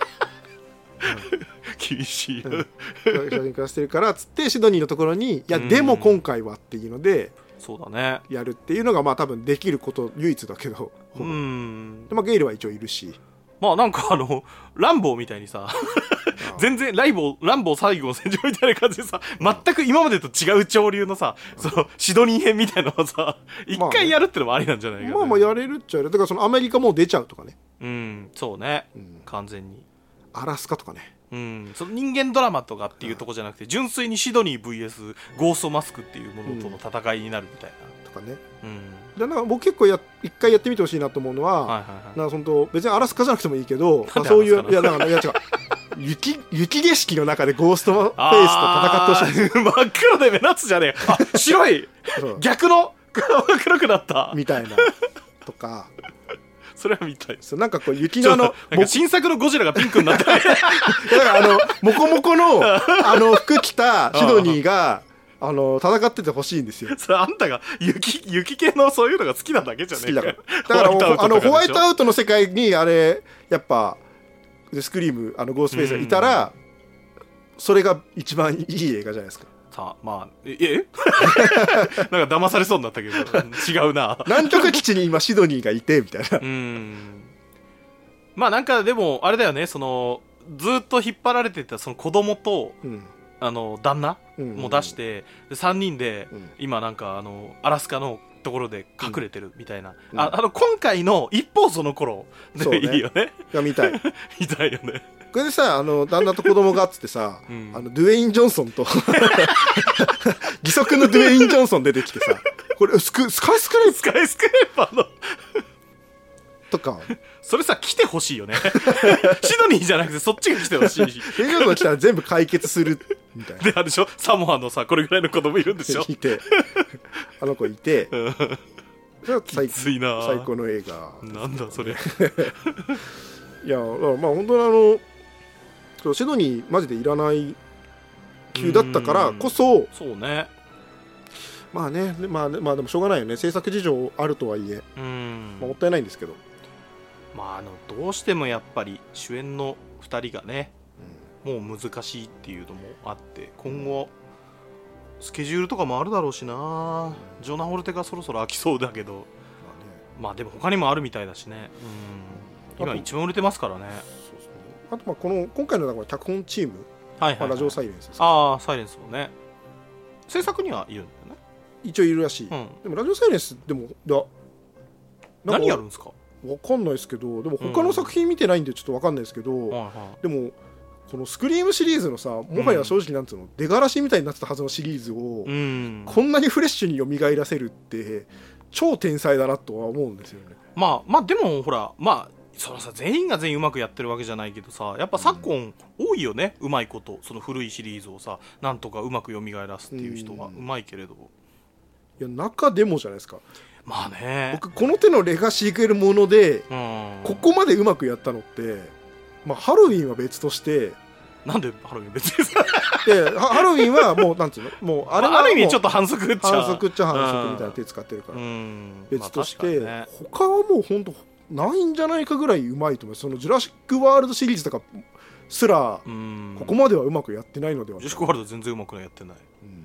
厳しい、 幸せに暮らしてるからつってシドニーのところにいやでも今回はっていうのでそうだねやるっていうのがまあ多分できること唯一だけど、でまあゲイルは一応いるし、 まあなんかランボーみたいにさ全然ランボー最後の戦場みたいな感じでさ全く今までと違う潮流のさ、そのシドニー編みたいなのをさ一回やるってのもありなんじゃないか、ね、 まあやれるっちゃやれる。だからそのアメリカもう出ちゃうとかね、 そうね、完全にアラスカとかね、 その人間ドラマとかっていうとこじゃなくて純粋にシドニー VS ゴーストマスクっていうものとの戦いになるみたいな、 とかね、でなんか僕結構一回やってみてほしいなと思うのは、なんか本当別にアラスカじゃなくてもいいけど、そういういやなんかいや違う雪景色の中でゴーストフェイスと戦ってほしい。 真っ黒で目立つじゃねえあ白い逆の黒くなったみたいなとかそれは見たいです。 なんかこう雪の新作のゴジラがピンクになっただからモコモコの服着たシドニーが戦っててほしいんですよ。 それあんたが雪系のそういうのが好きなだけじゃねえか。 だからホワイトアウトの世界にあれやっぱスクリームゴーストフェイスがいたら、それが一番いい映画じゃないですか。 さあまあなんか騙されそうになったけど違うな。 南極基地に今シドニーがいてみたいな。 まあなんかでもあれだよね、そのずっと引っ張られてたその子供と、旦那も出して、3人で今なんかアラスカのところで隠れてるみたいな、今回の一方その頃でいいよね。 見たい見たいよね。 これでさ旦那と子供がっつってさ、ドゥエイン・ジョンソンと義足のドゥエイン・ジョンソン出てきてさ、これスカイスクレーパーのとかそれさ来てほしいよねシドニーじゃなくてそっちが来てほしいしドゥエイン・ジョンソン来たら全部解決するみたいなであるでしょ、サモアのさこれぐらいの子供いるんでしょいて子いてきついな最高の映画なんだそれいやまあ本当にシドニーマジでいらない級だったからこそ、 そうね、 まあね、まあでもしょうがないよね、制作事情あるとはいえ、もったいないんですけど、 まあどうしてもやっぱり主演の2人がね、もう難しいっていうのもあって、今後スケジュールとかもあるだろうしな、ジョナ・ホルテがそろそろ飽きそうだけど、まあでも他にもあるみたいだしね、今一番売れてますからね。 あと今回の脚本チーム、ラジオサイレンスですか。サイレンスもね制作にはいるんだよね、 一応いるらしい、でもラジオサイレンスでも何やるんですか分かんないですけど、でも他の作品見てないんでちょっと分かんないですけど、でもこのスクリームシリーズのさ、もはや正直なんつうの、出がらしみたいになってたはずのシリーズを、こんなにフレッシュに蘇らせるって超天才だなとは思うんですよね。 まあでもほらそのさ全員が全員うまくやってるわけじゃないけどさ、やっぱ昨今多いよね、うまいこと、その古いシリーズをさなんとかうまく蘇らすっていう人がうまいけれど、 いや中でもじゃないですか。 まあね、僕この手のレガシークエルもので、ここまでうまくやったのって、ハロウィンは別として、 なんでハロウィン別ですハロウィンはもうなんつうの、もうあれはある意味ちょっと反則っちゃ反則みたいな手使ってるから別として、他はもう本当ないんじゃないかぐらいうまいと思う。そのジュラシック・ワールドシリーズとかすらここまではうまくやってないのでは。 ジュラシック・ワールド全然うまくやってない、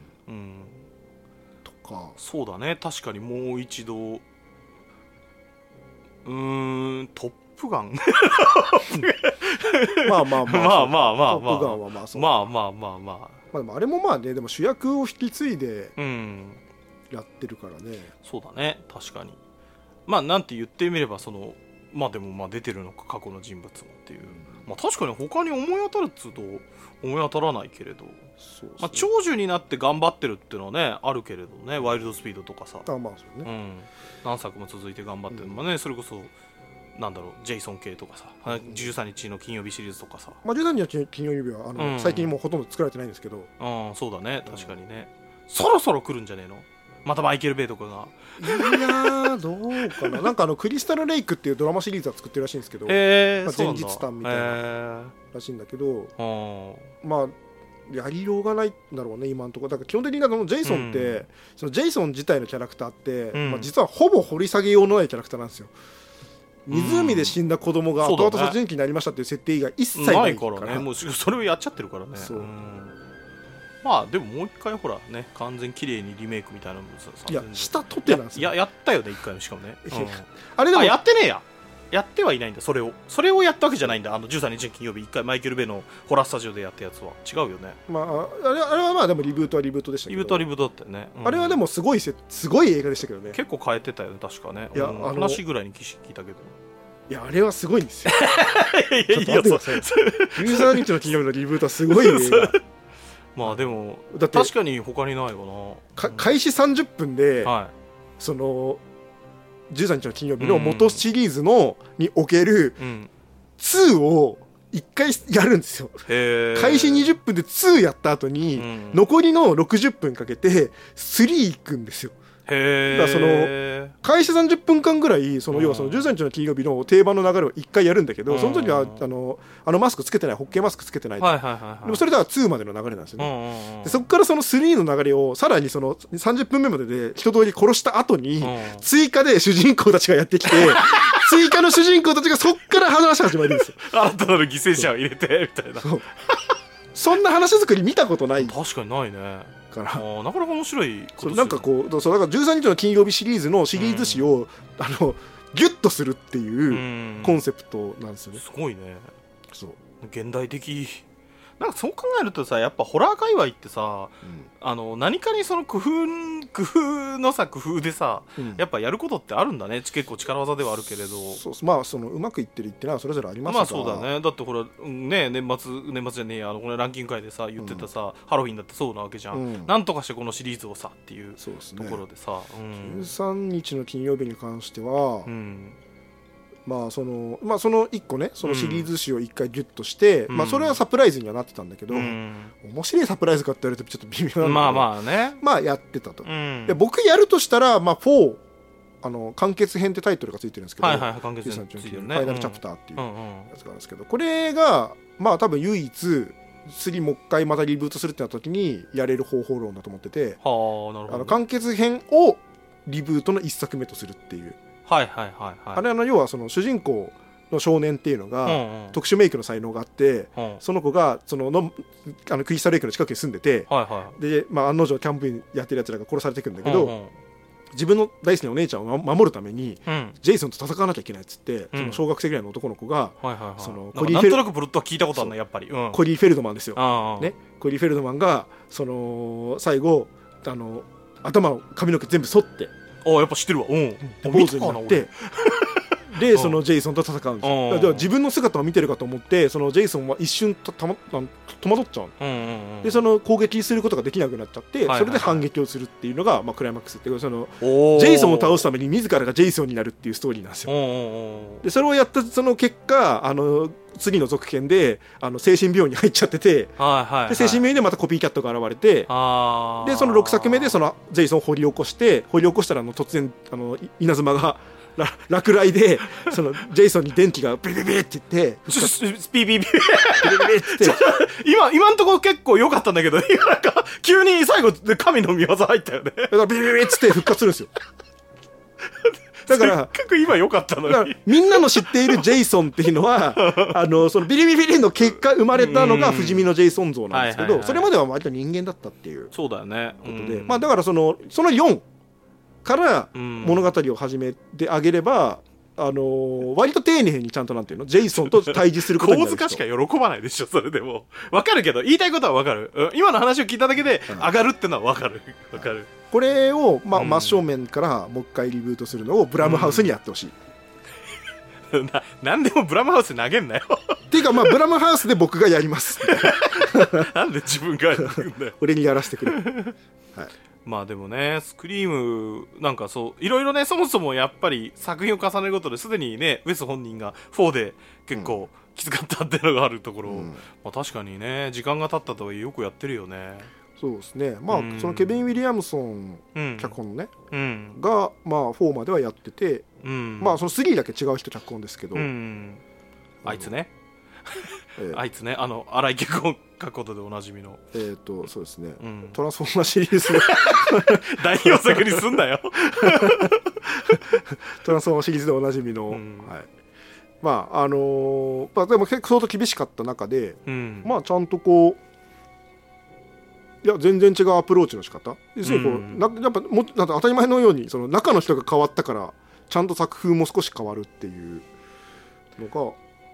とか。 そうだね、確かにもう一度トップガンまあまあまあまあまあまあまあトップガンはまあそう、 まあまあまあまあまあでもあれもまあねでも主役を引き継いでやってるからね、 そうだね確かにまあなんて言ってみればそのまあでもまあ出てるのか過去の人物もっていう、まあ確かに他に思い当たるっつうと思い当たらないけれど、 そうまあ、長寿になって頑張ってるっていうのはねあるけれどね、ワイルドスピードとかさ、 まあそうね、 何作も続いて頑張ってるのもね、それこそなんだろうジェイソン系とかさ、13日の金曜日シリーズとかさ、 まあ、13日の金曜日は最近もうほとんど作られてないんですけど、 そうだね確かにね、そろそろ来るんじゃねえのまたマイケル・ベイとかが。 いやーどうかななんかクリスタル・レイクっていうドラマシリーズは作ってるらしいんですけど、まあ、前日譚みたいならしいんだけど、まあやりようがないんだろうね今のところ。だから基本的にジェイソンって、そのジェイソン自体のキャラクターって、まあ、実はほぼ掘り下げようのないキャラクターなんですよ。湖で死んだ子供が後々殺人鬼になりましたっていう設定以外一切ないからね、もうそれをやっちゃってるからね。そうまあでももう一回ほらね完全綺麗にリメイクみたいなのもさ、 いやしたとてなんですよ。 やったよね一回のしかもね、 あれでもやってねえやってはいないんだ。それをやったわけじゃないんだ。13日金曜日一回マイケル・ベイのホラースタジオでやったやつは違うよね。 まああれはまあでもリブートはリブートでしたけど、 リブートはリブートだったよね、 あれはでもすごい映画でしたけどね。 結構変えてたよね確かね。いや話ぐらいに聞いたけど、 いやあれはすごいんですよ。 いやいや 13日の金曜日のリブートはすごい映画まあでもだって確かに他にないよな。 開始30分で、その13日の金曜日の元シリーズのにおける2を1回やるんですよ。開始20分で2やった後に残りの60分かけて3行くんですよ。だからその開始30分間ぐらい要はその13日の金曜日の定番の流れを1回やるんだけど、その時はあのマスクつけてない、ホッケーマスクつけてない、でもそれでは2までの流れなんですよね。でそこからその3の流れをさらにその30分目までで一通り殺した後に追加で主人公たちがやってきて追加の主人公たちがそこから話し始まるんですよ。 新たなる犠牲者を入れてみたいな。 そんな話作り見たことない。 確かにないね。 なかなか面白いことですよね。 なんかこうだから13日の金曜日シリーズのシリーズ誌をギュッとするっていうコンセプトなんですよね。 すごいね。 そう現代的。なんかそう考えるとさ、やっぱホラー界隈ってさ、何かにその工夫のさ工夫でさ、やっぱやることってあるんだね。結構力技ではあるけれど、 まあそのうまくいってるいってないはそれぞれありますが、 まあそうだね。だってほらね年末じゃねえや、これランキング会でさ言ってたさ、ハロウィンだってそうなわけじゃん。なんとかしてこのシリーズをさっていうところでさ、 13日の金曜日に関しては。まあその1個ねそのシリーズ誌を1回ギュッとして、まあそれはサプライズにはなってたんだけど、面白いサプライズかって言われてちょっと微妙なんだけど、 まあね、 まあやってたと。で僕やるとしたらまあ4完結編ってタイトルがついてるんですけど、 完結編ついてるね、 ファイナルチャプターっていうやつがあるんですけど、これがまあ多分唯一3もう一回またリブートするってなった時にやれる方法論だと思ってて、なるほど、完結編をリブートの1作目とするっていう。あれ要はその主人公の少年っていうのが特殊メイクの才能があって、その子がクリスタルレイクの近くに住んでて、でまあ案の定キャンプインやってるやつらが殺されていくんだけど、自分の大好きなお姉ちゃんを守るためにジェイソンと戦わなきゃいけないっつって、その小学生ぐらいの男の子がなんとなくプロットは聞いたことあるねやっぱり。 コリー・フェルドマンですよ、ね、コリー・フェルドマンがその最後頭の髪の毛全部剃ってやっぱ知ってるわ。 坊主になってでそのジェイソンと戦うんですよ。だから自分の姿を見てるかと思ってそのジェイソンは一瞬戸惑っちゃう。でその攻撃することができなくなっちゃって、それで反撃をするっていうのがまあクライマックスっていうそのジェイソンを倒すために自らがジェイソンになるっていうストーリーなんですよ。でそれをやったその結果次の続編で精神病院に入っちゃってて、で精神病院でまたコピーキャットが現れて、でその6作目でそのジェイソンを掘り起こしたら突然稲妻が落雷でそのジェイソンに電気がビビビって言ってビビビ今んところ結構良かったんだけど、今なんか急に最後で神の見業入ったよね。 ビビビっつって復活するんですよ。だからせっかく今良かったのに、 みんなの知っているジェイソンっていうのはそのビリビリの結果生まれたのが不死身のジェイソン像なんですけど、それまでは割と人間だったっていうそうだよねことで、まあだからその4から物語を始めてあげれば割と丁寧にちゃんとなんていうのジェイソンと対峙することになる人構図化しか喜ばないでしょそれでもわかるけど言いたいことはわかる、今の話を聞いただけで上がるってのはわかるわかる。 これを、真正面からもう一回リブートするのをブラムハウスにやってほしい、 なんでもブラムハウスに投げんなよっていうかブラムハウスで僕がやりますなんで自分がやるんだよ俺にやらせてくれ、はい、 まあでもねスクリームなんかそういろいろねそもそもやっぱり作品を重ねることですでにねウェス本人が4で結構きつかったっていうのがあるところ、確かにね時間が経ったとはいえよくやってるよね。 そうですね、そのケビン・ウィリアムソン、脚本のね、が、4まではやってて、その3だけ違う人脚本ですけど、 あいつねあいつね荒い脚本書くことでおなじみのそうですね、トランスフォーマーシリーズ代表作にすんなよトランスフォーマーシリーズでおなじみの、はい、でも結構相当厳しかった中で、ちゃんとこういや全然違うアプローチの仕方、要するにこう、やっぱもなんか当たり前のようにその中の人が変わったからちゃんと作風も少し変わるっていうのが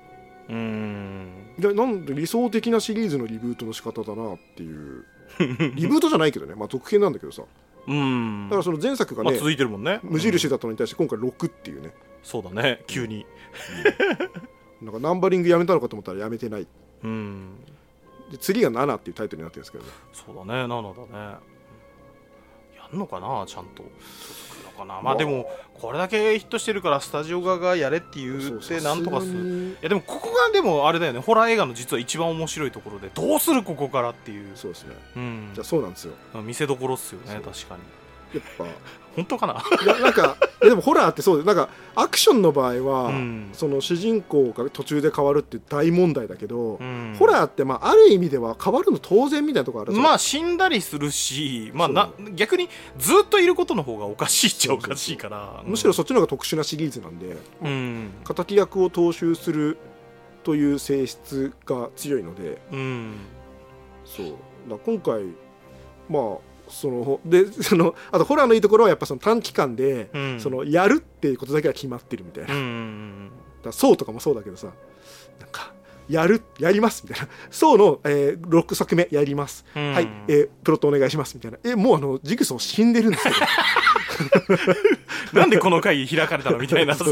なんで理想的なシリーズのリブートの仕方だなっていうリブートじゃないけどね、続編なんだけどさ、だからその前作がね、 続いてるもんね、 無印だったのに対して今回6っていうね、 そうだね急に、 なんかナンバリングやめたのかと思ったらやめてない、で次が7っていうタイトルになってるんですけどね。 そうだね7だね。やんのかなちゃんと続くのかな。でもこれだけヒットしてるからスタジオ側がやれって言ってなんとかする。いやでもここがでもあれだよね、ホラー映画の実は一番面白いところでどうするここからっていう。 そうですね、じゃあそうなんですよ、 見せどころっすよね。確かにやっぱ本当かななんかでもホラーってそうで、なんかアクションの場合は、その主人公が途中で変わるって大問題だけど、ホラーってある意味では変わるの当然みたいなところある。 死んだりするし、逆にずっといることの方がおかしいっちゃおかしいから、 むしろそっちの方が特殊なシリーズなんで、敵役を踏襲するという性質が強いので、そうだ今回あとホラーのいいところはやっぱその短期間で、そのやるっていうことだけは決まってるみたいな、だそうとかもそうだけどさ、なんかやりますみたいな、そうの、6作目やります、はい、プロットお願いしますみたいな、もうジグソー死んでるんですけどなんでこの会議開かれたのみたいなさ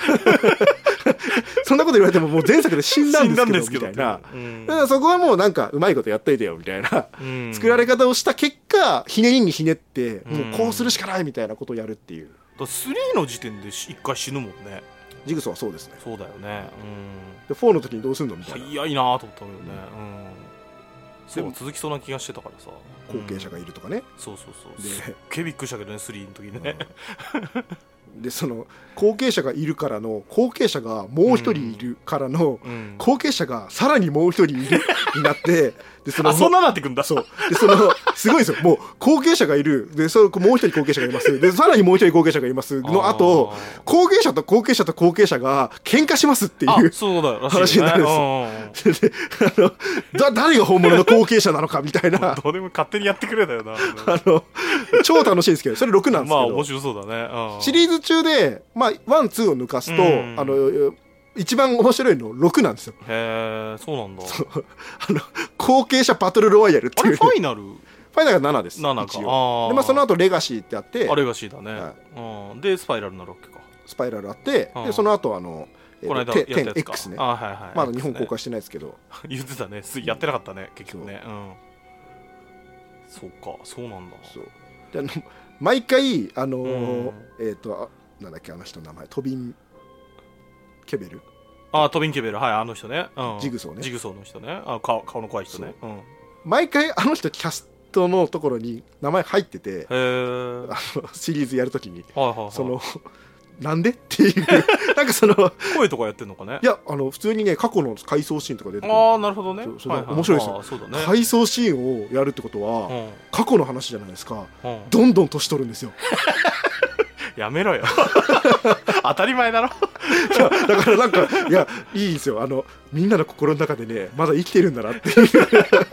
そんなこと言われてももう前作で死んだんですけどみたいな、だからそこはもうなんかうまいことやっといてよみたいな、作られ方をした結果ひねりにひねってもうこうするしかないみたいなことをやるっていう。 3の時点で1回死ぬもんね、 ジグソーはそうですね。 そうだよね、 で4の時にどうすんのみたいな、 早いなと思ったんだよね、そう続きそうな気がしてたからさ、 後継者がいるとかね、 そうでケビックしたけどね3の時ね、 でその後継者がいるからの後継者がもう一人いるからの、後継者がさらにもう一人いるになってでそんななってくんだ。 そうですごいですよ、もう後継者がいるでもう一人後継者がいますでさらにもう一人後継者がいますのあと後継者と後継者と後継者が喧嘩しますっていう話になるんですよ。誰が本物の後継者なのかみたいなどうでも勝手にやってくれだよな超楽しいんですけど、それ6なんですけど、 面白そうだね。 シリーズ中で1、2を抜かすと、一番面白いの6なんですよ。 へえ、そうなんだ。 後継者バトルロワイヤルっていう、 ファイナルが7です。 7か。 でその後レガシーってあって、 レガシーだね、でスパイラルになるわけか。 スパイラルあって、でその後この間やったやつか 10X ね、 まだ日本公開してないですけど言ってたね、やってなかったね結局ね。そうか、そうなんだ。 で毎回なんだっけ人の名前、トビン・ケベル、 トビン・ケベル、はい、あの人ね、 ジグソーの人ね、顔の怖い人ね。 毎回あの人キャストのところに名前入ってて、シリーズやるときに、なんでっていうなんか声とかやってんのかね。 いや普通にね過去の回想シーンとか出てくる。 なるほどね。 面白いですよ。回想シーンをやるってことは、過去の話じゃないですか、どんどん年取るんですよやめろよ当たり前だろだからなんかいいんですよ、みんなの心の中でねまだ生きてるんだなっていう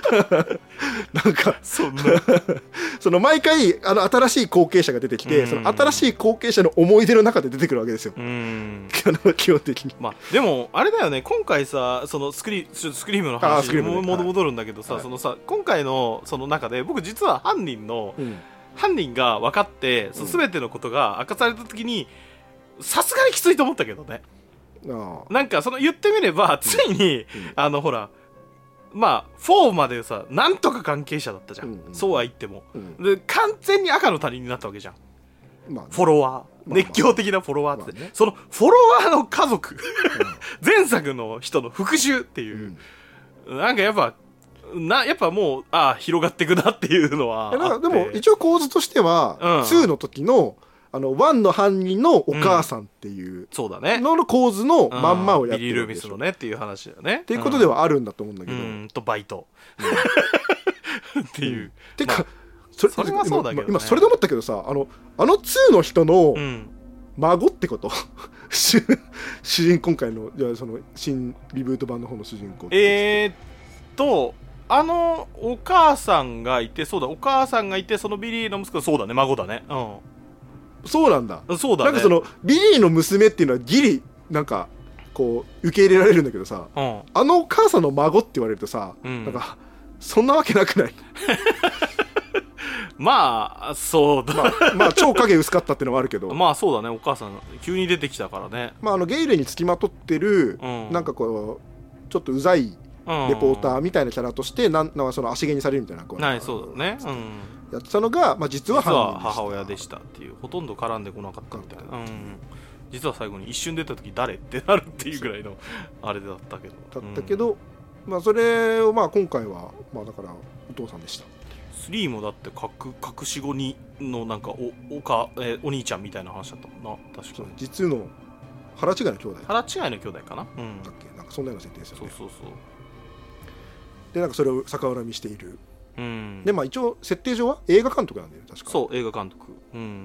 なんかそんなその毎回新しい後継者が出てきて、その新しい後継者の思い出の中で出てくるわけですよ。基本的に。 まあでもあれだよね、今回さ、そのスクリームの話に戻るんだけどさ、そのさ今回のその中で僕実は犯人が分かって、その全てのことが明かされた時にさすがにきついと思ったけどね。なんかその言ってみればついに、ほらまあ4までさなんとか関係者だったじゃん、そうは言っても、で完全に赤の他人になったわけじゃん、フォロワー、熱狂的なフォロワーって、そのフォロワーの家族前作の人の復讐っていう、なんかやっぱもう広がっていくなっていうのはあって。 でも一応構図としては、2の時の1の犯人のお母さんっていうの構図のまんまをやってるビリー・ルーミスのねっていう話だよねっていうことではあるんだと思うんだけど、 とバイトっていう、 てかそれはそうだけどね。 今それで思ったけどさ、2の人の孫ってこと主人今回のじゃあその新リブート版の方の主人公お母さんがいて、そうだ、お母さんがいて、そのビリーの息子、そうだね、孫だね。 そうなんだ。 そうだね。 なんかそのビリーの娘っていうのはギリなんかこう受け入れられるんだけどさ、お母さんの孫って言われるとさ、なんかそんなわけなくない？ まあそうだ、 まあ超影薄かったっていうのはあるけどまあそうだね、お母さん急に出てきたからね。 まあゲイレにつきまとってる、なんかこうちょっとうざいレポーターみたいなキャラとしてなんかその足毛にされるみたいな子ない、そうだね、 やってたのが、まあ、実は母親でしたっていう、ほとんど絡んでこなかったみたいな、実は最後に一瞬出た時誰ってなるっていうぐらいのあれだったけど、 まあそれをまあ今回はまあだからお父さんでした。 3もだって隠し子にのなんかお兄ちゃんみたいな話だったもんな、確かに。 実の腹違いの兄弟かな、 だっけ、なんかそんなような設定ですよね。 そうでなんかそれを逆恨みしている。でまあ一応設定上は映画監督なんだよね、確か。 そう映画監督。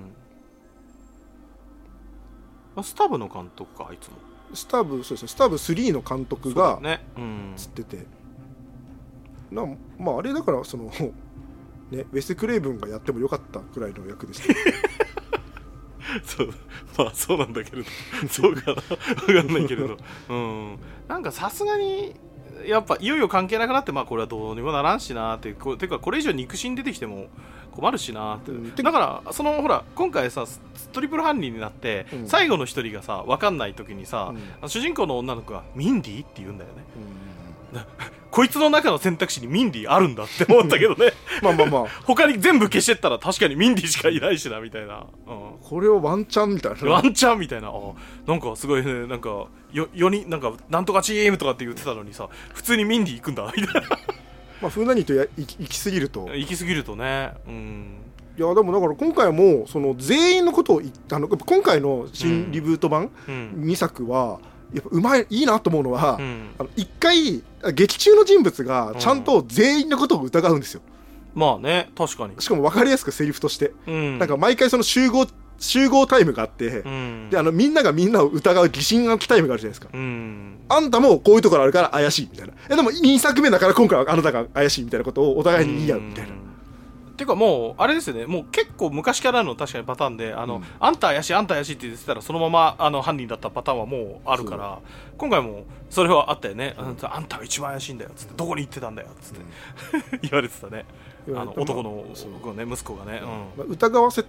スタブの監督か、あいつも。 スタブ3の監督がつってて、まああれだからそのね、ウェス・クレイブンがやってもよかったくらいの役でしたそうまあそうなんだけれどそうかな分かんないけれど、なんかさすがにやっぱいよいよ関係なくなって、まあこれはどうにもならんしなって、てかこれ以上肉親出てきても困るしなって、だからそのほら今回さトリプル犯人になって、最後の一人がさ分かんない時にさ、主人公の女の子がミンディって言うんだよね、こいつの中の選択肢にミンディあるんだって思ったけどねまあ他に全部消してったら確かにミンディしかいないしなみたいな、 これはワンチャンみたいな、 ワンチャンみたいな、なんかすごいね、なんか4人なんかなんとかチームとかって言ってたのにさ、普通にミンディ行くんだみたいなまあ風なにと行き過ぎるとね、 いやでもだから今回もその全員のことを今回の新リブート版、2作はやっぱうまい、いいなと思うのは、一回劇中の人物がちゃんと全員のことを疑うんですよ。 まあね、確かに。 しかも分かりやすくセリフとして、なんか毎回その集合タイムがあって、でみんながみんなを疑う疑心暗鬼タイムがあるじゃないですか、あんたもこういうところあるから怪しいみたいな、でも2作目だから今回はあなたが怪しいみたいなことをお互いに言い合うみたいな。 てかもうあれですよね、もう結構昔からの確かにパターンで、あんた怪しいあんた怪しいって言ってたらそのまま犯人だったパターンはもうあるから、今回もそれはあったよね、あんたが一番怪しいんだよっつって、どこに行ってたんだよっつって言われてたね、男の息子がね、 疑わせ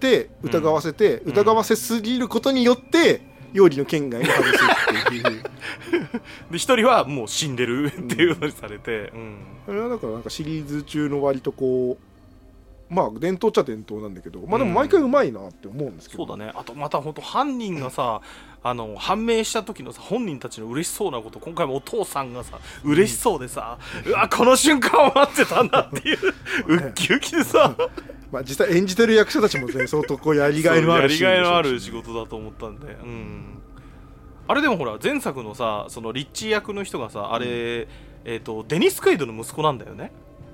すぎることによって容疑の圏外に外すっていうで一人はもう死んでるっていうのにされて、 それはだからなんかシリーズ中の割とこうまあ伝統っちゃ伝統なんだけど、まあでも毎回うまいなって思うんですけど、 そうだね。あとまた本当犯人がさ、判明した時のさ本人たちの嬉しそうなこと、今回もお父さんがさ嬉しそうでさ、うわこの瞬間を待ってたんだっていうウッキウキでさまあ実際演じてる役者たちもね相当こうやりがいのある仕事だと思ったんで、あれでもほら前作のさそのリッチー役の人がさあれ、デニス・クエイドの息子なんだよね。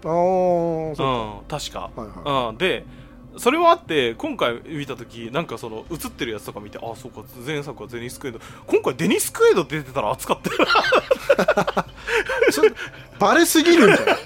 確か、でそれもあって今回見た時なんかその映ってるやつとか見て、あそうか前作はデニス・クエイド、今回デニス・クエイド出てたら熱かったよバレすぎるんじゃない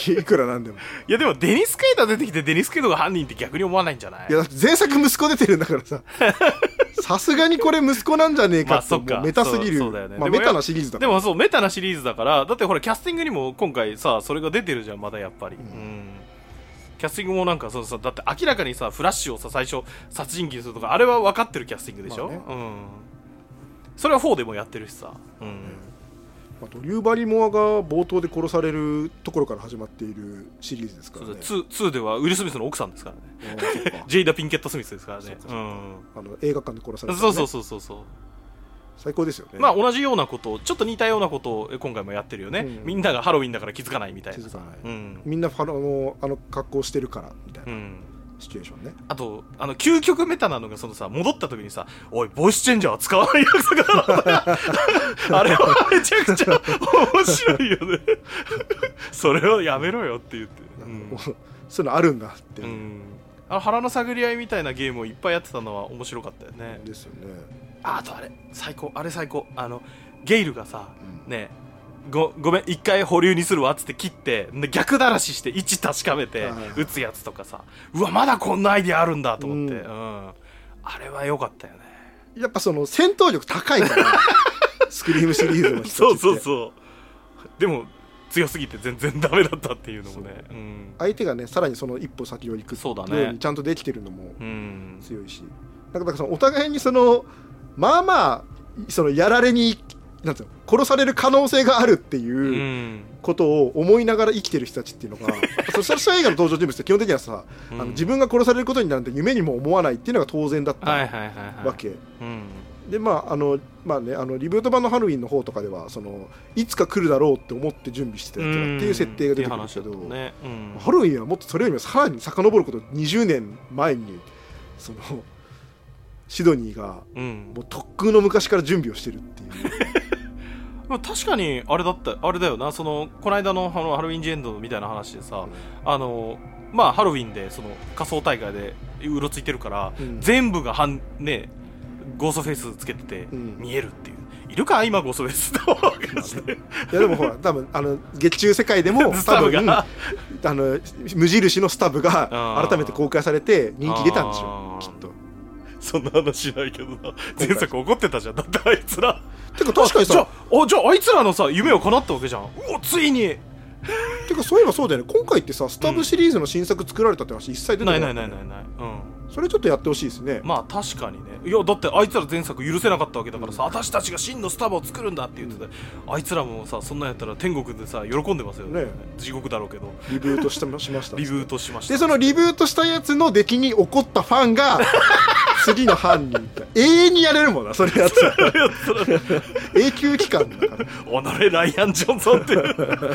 いくらなんでも。 いやでもデニス・ケイタ出てきてデニス・ケイタが犯人って逆に思わないんじゃない？ いやだって前作息子出てるんだからささすがにこれ息子なんじゃねえかって、もうメタすぎる。 そうだよね。 メタなシリーズだから。 でもそうメタなシリーズだから、だってほらキャスティングにも今回さそれが出てるじゃん、まだやっぱり、キャスティングもなんかそうさ、だって明らかにさフラッシュをさ最初殺人鬼にするとか、あれは分かってるキャスティングでしょ、それは4でもやってるしさ、 あとリューバリモアが冒頭で殺されるところから始まっているシリーズですからね。 2ではウィル・スミスの奥さんですからねジェイダ・ピンケット・スミスですからね。 映画館で殺された、 ね、そう最高ですよね。 まあ同じようなことちょっと似たようなことを今回もやってるよね、みんながハロウィンだから気づかないみたいな、 みんなあの格好してるからみたいな、シチュエーションね。 あと究極メタなのがそのさ、戻った時にさ、おいボイスチェンジャーは使わない約束だろあれはめちゃくちゃ面白いよねそれをやめろよって言って、 そういうのあるんだっていう、 腹の探り合いみたいなゲームをいっぱいやってたのは面白かったよね。 ですよね。 あとあれ最高、ゲイルがさ、ねごめん一回保留にするわっつって切って逆だらしして位置確かめて撃つやつとかさ、うわまだこんなアイディアあるんだと思って、あれは良かったよね。 やっぱその戦闘力高いからスクリームシリーズの人たちってそうでも強すぎて全然ダメだったっていうのもね、 相手がねさらにその一歩先を行くようにちゃんとできてるのも強いし、だからそのお互いにそのまあまあそのやられになんていうの、殺される可能性があるっていうことを思いながら生きてる人たちっていうのがそれ映画の登場人物って基本的にはさ、自分が殺されることになるって夢にも思わないっていうのが当然だったわけで、リブート版のハロウィンの方とかではそのいつか来るだろうって思って準備してたやつっていう設定が出てくるんですけど、ハロウィンはもっとそれよりもさらに遡ること20年前にそのシドニーがもうとっくの昔から準備をしてるっていうまあ確かにあれだよな、そのこの間のハロウィンジエンドみたいな話でさ、ハロウィンでその仮装大会でうろついてるから、全部がゴーストフェイスつけてて見えるっていう、いるか今ゴーストフェイスいやでもほら多分月中世界でも多分無印のスタブが改めて公開されて人気出たんでしょきっと。 そんな話しないけどな、前作怒ってたじゃん、だってあいつら。 てか確かにさ、 じゃああいつらのさ夢を叶ったわけじゃん。ついにてかそういえばそうだよね、今回ってさスタブシリーズの新作作られたって話一切出てない。 ない、 それちょっとやってほしいですね。 まあ確かにね。いやだってあいつら前作許せなかったわけだからさ、私たちが真のスタバを作るんだって言ってて、あいつらもさそんなんやったら天国でさ喜んでますよね。地獄だろうけどリブートしましたリブートしました。 でそのリブートしたやつの出来に怒ったファンが次の犯人って永遠にやれるもんな、それやつ永久期間だから己ライアン・ジョンソンってで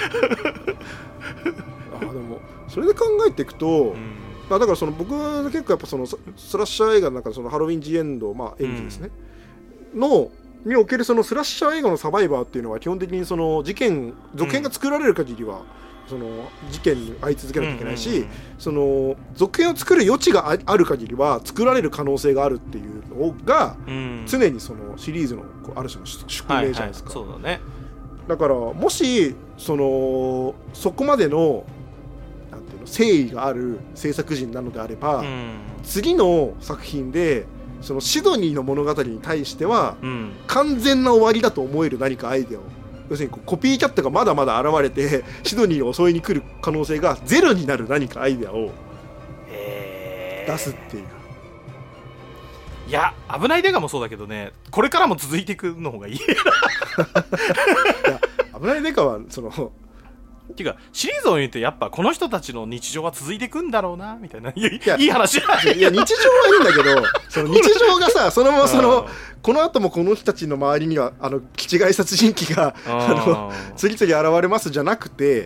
もそれで考えていくと、だからその僕は結構やっぱそのスラッシャー映画の中でそのハロウィン・ジ・エンド、エンドですね、におけるそのスラッシャー映画のサバイバーっていうのは基本的にその続編が作られる限りはその事件に遭い続けなきゃいけないし、その続編を作る余地がある限りは作られる可能性があるっていうのが常にそのシリーズのある種の宿命じゃないですか。 そうだね。 だからもしそこまでの誠意がある制作陣なのであれば、次の作品でそのシドニーの物語に対しては、完全な終わりだと思える何かアイデアを、要するにコピーキャットがまだまだ現れてシドニーを襲いに来る可能性がゼロになる何かアイデアを出すっていう。 いや危ないデカもそうだけどね、これからも続いていくの方がいいいや危ないデカはそのっていうかシリーズを見てやっぱこの人たちの日常は続いいていくんだろうなみたいな、いい話。 いや日常はいいんだけどその日常がさそのままこの後もこの人たちの周りには気違い殺人鬼が次々現れますじゃなくて、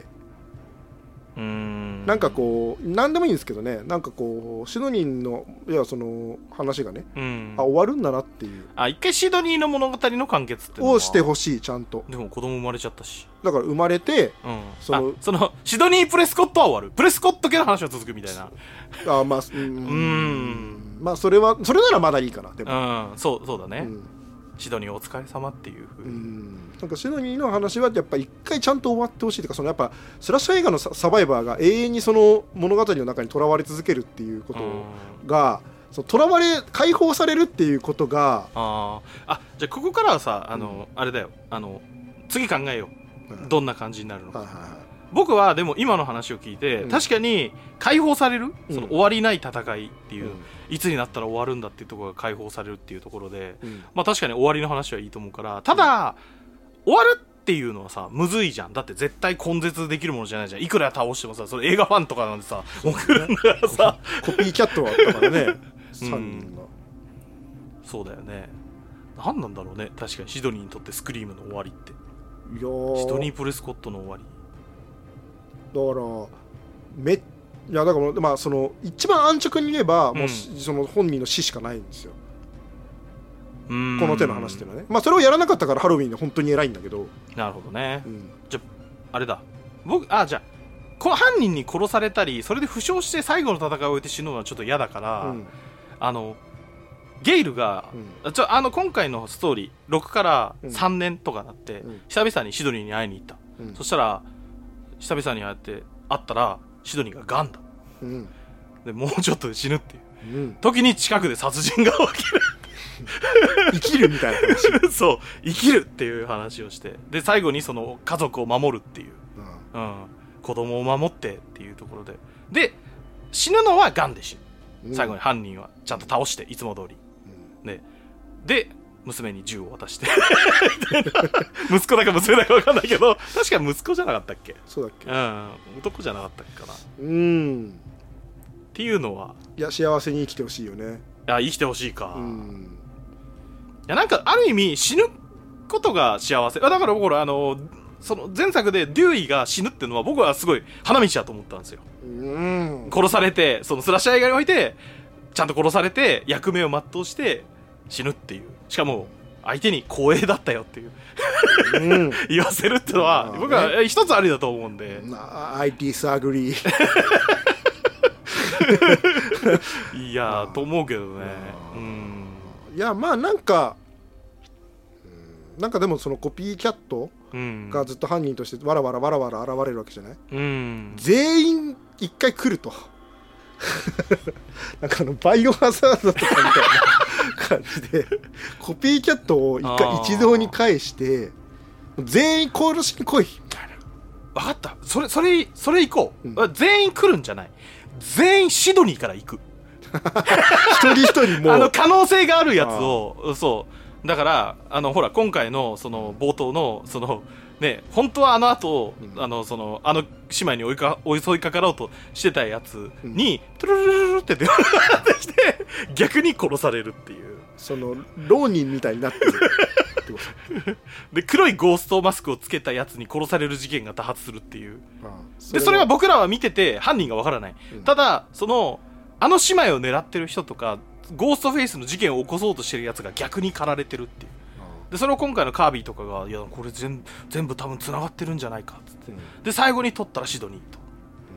なんかこう何でもいいんですけどね、なんかこうシドニーのその話がね、終わるんだなっていう、 一回シドニーの物語の完結ってをしてほしい。ちゃんとでも子供生まれちゃったし、 だから生まれて、 そのシドニープレスコットは終わる、プレスコット系の話は続くみたいな。 まあそれならまだいいかな。でもそうだね、 シドニーお疲れ様っていう風になんかシドニーの話はやっぱ一回ちゃんと終わってほしいというか、そのやっぱスラッシャー映画のサバイバーが永遠にその物語の中にとらわれ続けるっていうことが、とらわれ解放されるっていうことが、 じゃあここからはさあれだよ、次考えよう、どんな感じになるのか。僕はでも今の話を聞いて、確かに解放される、その終わりない戦いっていう、いつになったら終わるんだっていうところが解放されるっていうところで、まあ確かに終わりの話はいいと思うから、ただ、終わるっていうのはさむずいじゃん。だって絶対根絶できるものじゃないじゃん。いくら倒してもさ、それ映画ファンとかなんてさ送るんだからさコピーキャットはあったからね3人が、 そうだよね。何なんだろうね、確かにシドニーにとってスクリームの終わりって。 シドニー・プレスコットの終わりだからいやだからまあその一番安直に言えば、もうその本人の死しかないんですよ、この手の話っていうのはね。まあそれをやらなかったからハロウィンで本当に偉いんだけど。 なるほどね、じゃあれだ、僕じゃあこの犯人に殺されたりそれで負傷して最後の戦いを終えて死ぬのはちょっと嫌だから、ゲイルが、今回のストーリー6から3年とかなって、久々にシドニーに会いに行った、そしたら久々に会ったらシドニーがガンだ、でもうちょっとで死ぬっていう、時に近くで殺人が起きる生きるみたいな話そう生きるっていう話をして、で最後にその家族を守るっていう、子供を守ってっていうところで死ぬのはガンで死ぬ、最後に犯人はちゃんと倒していつも通り、で娘に銃を渡して息子だか娘だか分かんないけど確か息子じゃなかったっけ。 そうだっけ、 男じゃなかったっけかな。っていうのは、 いや幸せに生きてほしいよね。 いや生きてほしいか、いやなんかある意味死ぬことが幸せだから、僕らその前作でデューイが死ぬっていうのは僕はすごい花道だと思ったんですよ。殺されて、そのスラッシャー映画においてちゃんと殺されて役目を全うして死ぬっていう、しかも相手に光栄だったよっていう言わせるっていうのは僕は一つありだと思うんで、 I disagree いやと思うけどね。 いやまあなんかでもそのコピーキャットがずっと犯人としてわらわら現れるわけじゃない、全員一回来るとなんかバイオハザードとかみたいな感じでコピーキャットを一堂に返して全員殺しに来いみたいな。 分かった、それ行こう、全員来るんじゃない、全員シドニーから行く一人一人も可能性があるやつを、そうだからほら今回のその冒頭のそのね、本当はあの後、あの姉妹に襲いかかろうとしてたやつに、トゥルルルルって電話がかかってきて逆に殺されるっていう、 その浪人みたいになってるで黒いゴーストマスクをつけたやつに殺される事件が多発するっていう、でそれは僕らは見てて犯人がわからない、ただその姉妹を狙ってる人とかゴーストフェイスの事件を起こそうとしてるやつが逆に狩られてるっていう、でそれを今回のカービィとかがいやこれ全部多分つながってるんじゃないかっつって、で最後に取ったらシドニーと、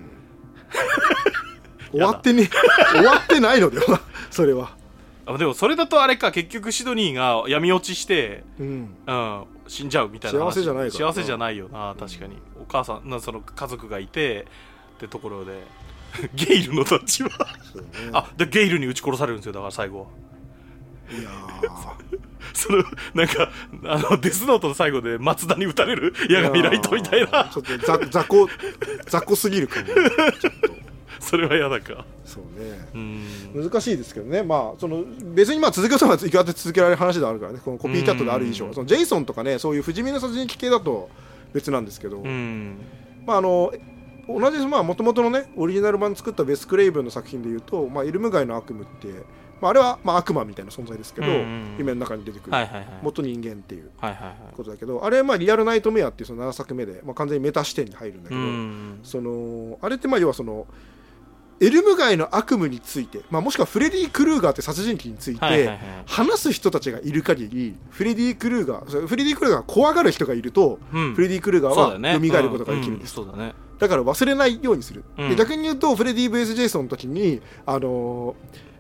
終わってないのではそれは。 でもそれだとあれか、結局シドニーが闇落ちして、死んじゃうみたいな話。 幸せじゃないから幸せじゃないよな、確かに。お母さんその家族がいてってところでゲイルの立場、でゲイルに撃ち殺されるんですよ、だから最後は。 いやそのなんかデスノートの最後で松田に撃たれる矢神ライトみたいな、 ちょっと雑魚すぎるかもちょっとそれは嫌だか。 そうね、難しいですけどね。まあその別に続けたら続けられる話ではあるからね、このコピーキャットである以上、そのジェイソンとかね、そういう不死身の殺人鬼系だと別なんですけど、まあ同じもともとのねオリジナル版作ったベス・クレイブンの作品でいうと、イルム街の悪夢って、あれは悪魔みたいな存在ですけど、夢の中に出てくる、元人間っていうことだけど、あれはリアルナイトメアっていうその7作目で、完全にメタ視点に入るんだけど、そのあれって要はそのエルム街の悪夢について、もしくはフレディ・クルーガーって殺人鬼について話す人たちがいる限り、フレディ・クルーガーが怖がる人がいると、フレディ・クルーガーは蘇ることができるんです。だから忘れないようにする。で逆に言うとフレディ vs ジェイソンの時に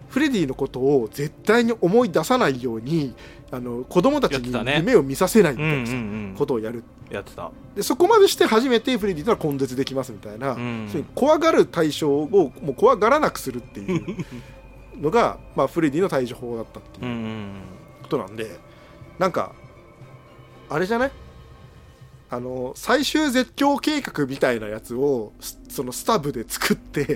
フレディのことを絶対に思い出さないように子供たちに夢を見させないみたいなことをやる。 やってた。 でそこまでして初めてフレディとは根絶できますみたいな、そういう怖がる対象をもう怖がらなくするっていうのがまあフレディの対処法だったっていうことなんで、なんかあれじゃない、最終絶叫計画みたいなやつをそのスタブで作って、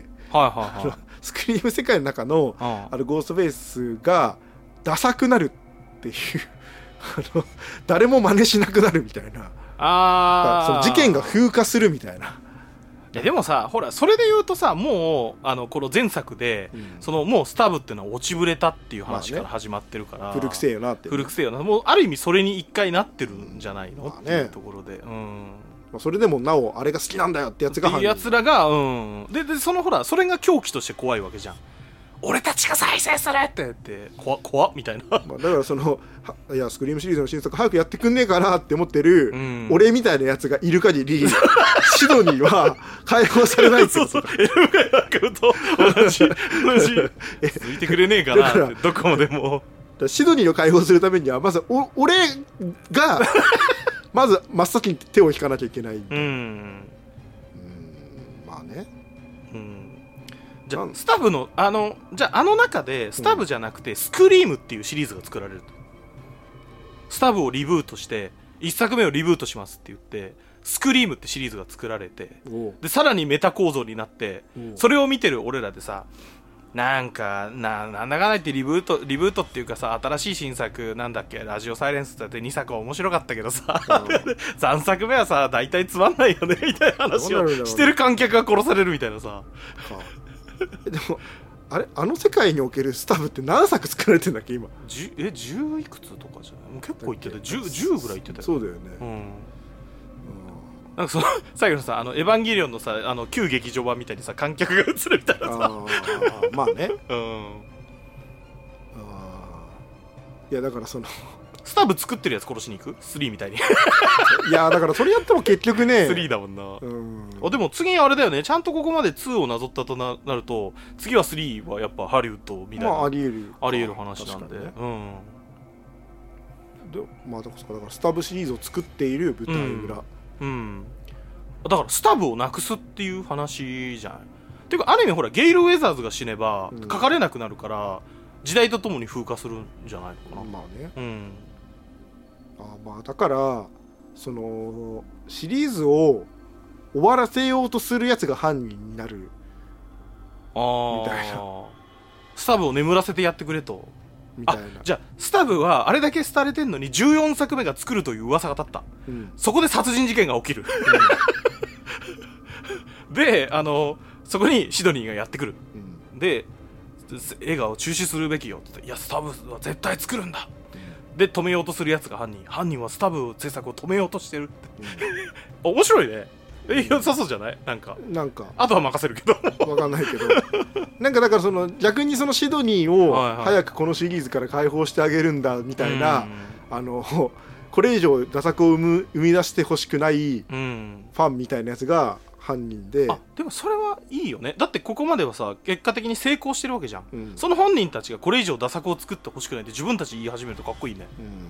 はいはいはい、スクリーム世界の中のゴーストフェイスがダサくなるっていう誰も真似しなくなるみたいな、その事件が風化するみたいな。 いやでもさ、ほらそれで言うとさ、もうこの前作で、そのもうスタブっていうのは落ちぶれたっていう話から始まってるから、 古くせえよなって、 古くせえよな、もうある意味それに一回なってるんじゃないの、っていうところで、 それでもなおあれが好きなんだよってやつがっていうやつらが、でそのほらそれが狂気として怖いわけじゃん。俺たちが再生するって言って怖っみたいなだからそのいやスクリームシリーズの新作早くやってくんねえかなって思ってる、俺みたいなやつがいる限りシドニーは解放されないってことエルガヤ君と同じ続いてくれねえかなってどこまでもシドニーを解放するためにはまず俺がまず真っ先に手を引かなきゃいけない。まあね。 じゃあスタブのじゃあ中でスタブじゃなくてスクリームっていうシリーズが作られると、スタブをリブートして1作目をリブートしますって言ってスクリームってシリーズが作られて、でさらにメタ構造になって、それを見てる俺らでさ、なんかなんだかないってリブートっていうかさ、新しい新作なんだっけ、ラジオサイレンスだって2作は面白かったけどさ、3作目はさ大体つまんないよねみたいな話をしてる観客が殺されるみたいなさ。 でもあの世界におけるスタブって何作作られてんだっけ今。 10いくつとかじゃない、もう結構いってた、10ぐらいいってたよ。 そうだよね。 なんかその最後のさエヴァンゲリオンのさ旧劇場版みたいにさ観客が映るみたいなさ、 まあね。いやだからそのスタブ作ってるやつ殺しに行く3みたいにいやだからそれやっても結局ね 3だもんな。でも次あれだよね、ちゃんとここまで2をなぞったと なると次は3はやっぱハリウッドみたいな、 まあ、ありえる話なんで、 まあだからスタブシリーズを作っている舞台裏、 だからスタブをなくすっていう話じゃない。ていうかある意味ほらゲイル・ウェザーズが死ねば書かれなくなるから、時代とともに風化するんじゃないのかな。 まあね、まあだからそのシリーズを終わらせようとするやつが犯人になるみたいな。 スタブを眠らせてやってくれとみたいな。 じゃあスタブはあれだけ廃れてんのに14作目が作るという噂が立った、そこで殺人事件が起きる、でそこにシドニーがやってくる、で映画を中止するべきよって言って、いやスタブは絶対作るんだ、で止めようとするやつが犯人はスタブ制作を止めようとしてるって、面白いね。良さそうじゃない？なんかあとは任せるけど分かんないけどなんかだからその逆にそのシドニーを早くこのシリーズから解放してあげるんだみたいな、これ以上ダ作を生み出してほしくないファンみたいなやつが犯人で、 でもそれはいいよね。だってここまではさ結果的に成功してるわけじゃん、その本人たちがこれ以上ダ作を作ってほしくないって自分たち言い始めるとかっこいいね。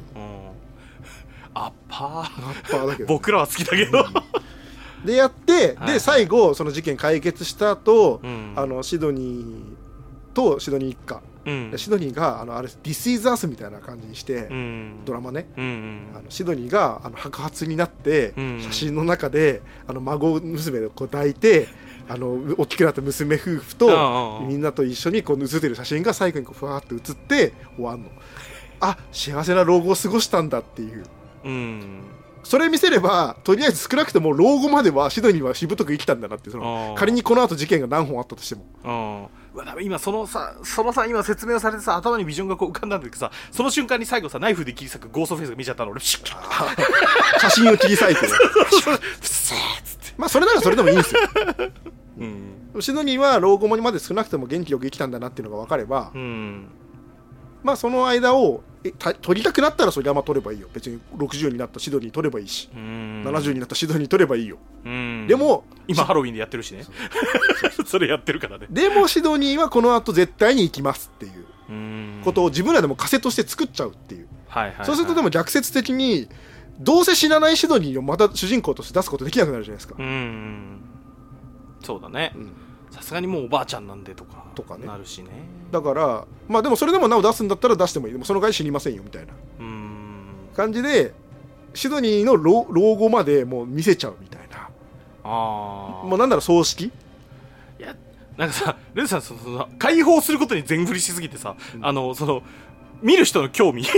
アッパーだけど僕らは好きだけどでやって、で最後その事件解決した後、シドニーとシドニー一家、シドニーがあれ This is Us みたいな感じにして、ドラマね、シドニーが白髪になって、写真の中で孫娘をこう抱いて大きくなった娘夫婦とみんなと一緒にこう写ってる写真が最後にこうふわーって写って終わんの。幸せな老後を過ごしたんだっていう、それ見せればとりあえず少なくとも老後まではシドニーはしぶとく生きたんだなって、仮にこの後事件が何本あったとしても、 今そのさ今説明をされてさ頭にビジョンがこう浮かんだんだけどさ、その瞬間に最後さナイフで切り裂くゴーストフェイスが見ちゃったの俺写真を切り裂いてまあそれならそれでもいいんですよシドニーは老後まで少なくとも元気よく生きたんだなっていうのが分かれば、まあその間を取りたくなったらそれはまあ取ればいいよ。別に60になったシドニー取ればいいし、70になったシドニー取ればいいよ。でも今ハロウィンでやってるしね。それやってるからね。 でもシドニーはこの後絶対に行きますっていうことを自分らでも仮説として作っちゃうっていう、そうするとでも逆説的にどうせ死なないシドニーをまた主人公として出すことできなくなるじゃないですか。 そうだね。さすがにもうおばあちゃんなんでとかね、なるしね。 だからまあでもそれでもなお出すんだったら出してもいい。でもその代わり死にませんよみたいな感じでシドニーの老後までもう見せちゃうみたいな。もうなんだろう、葬式。いやなんかさ、レンさんその解放することに全振りしすぎてさ、その見る人の興味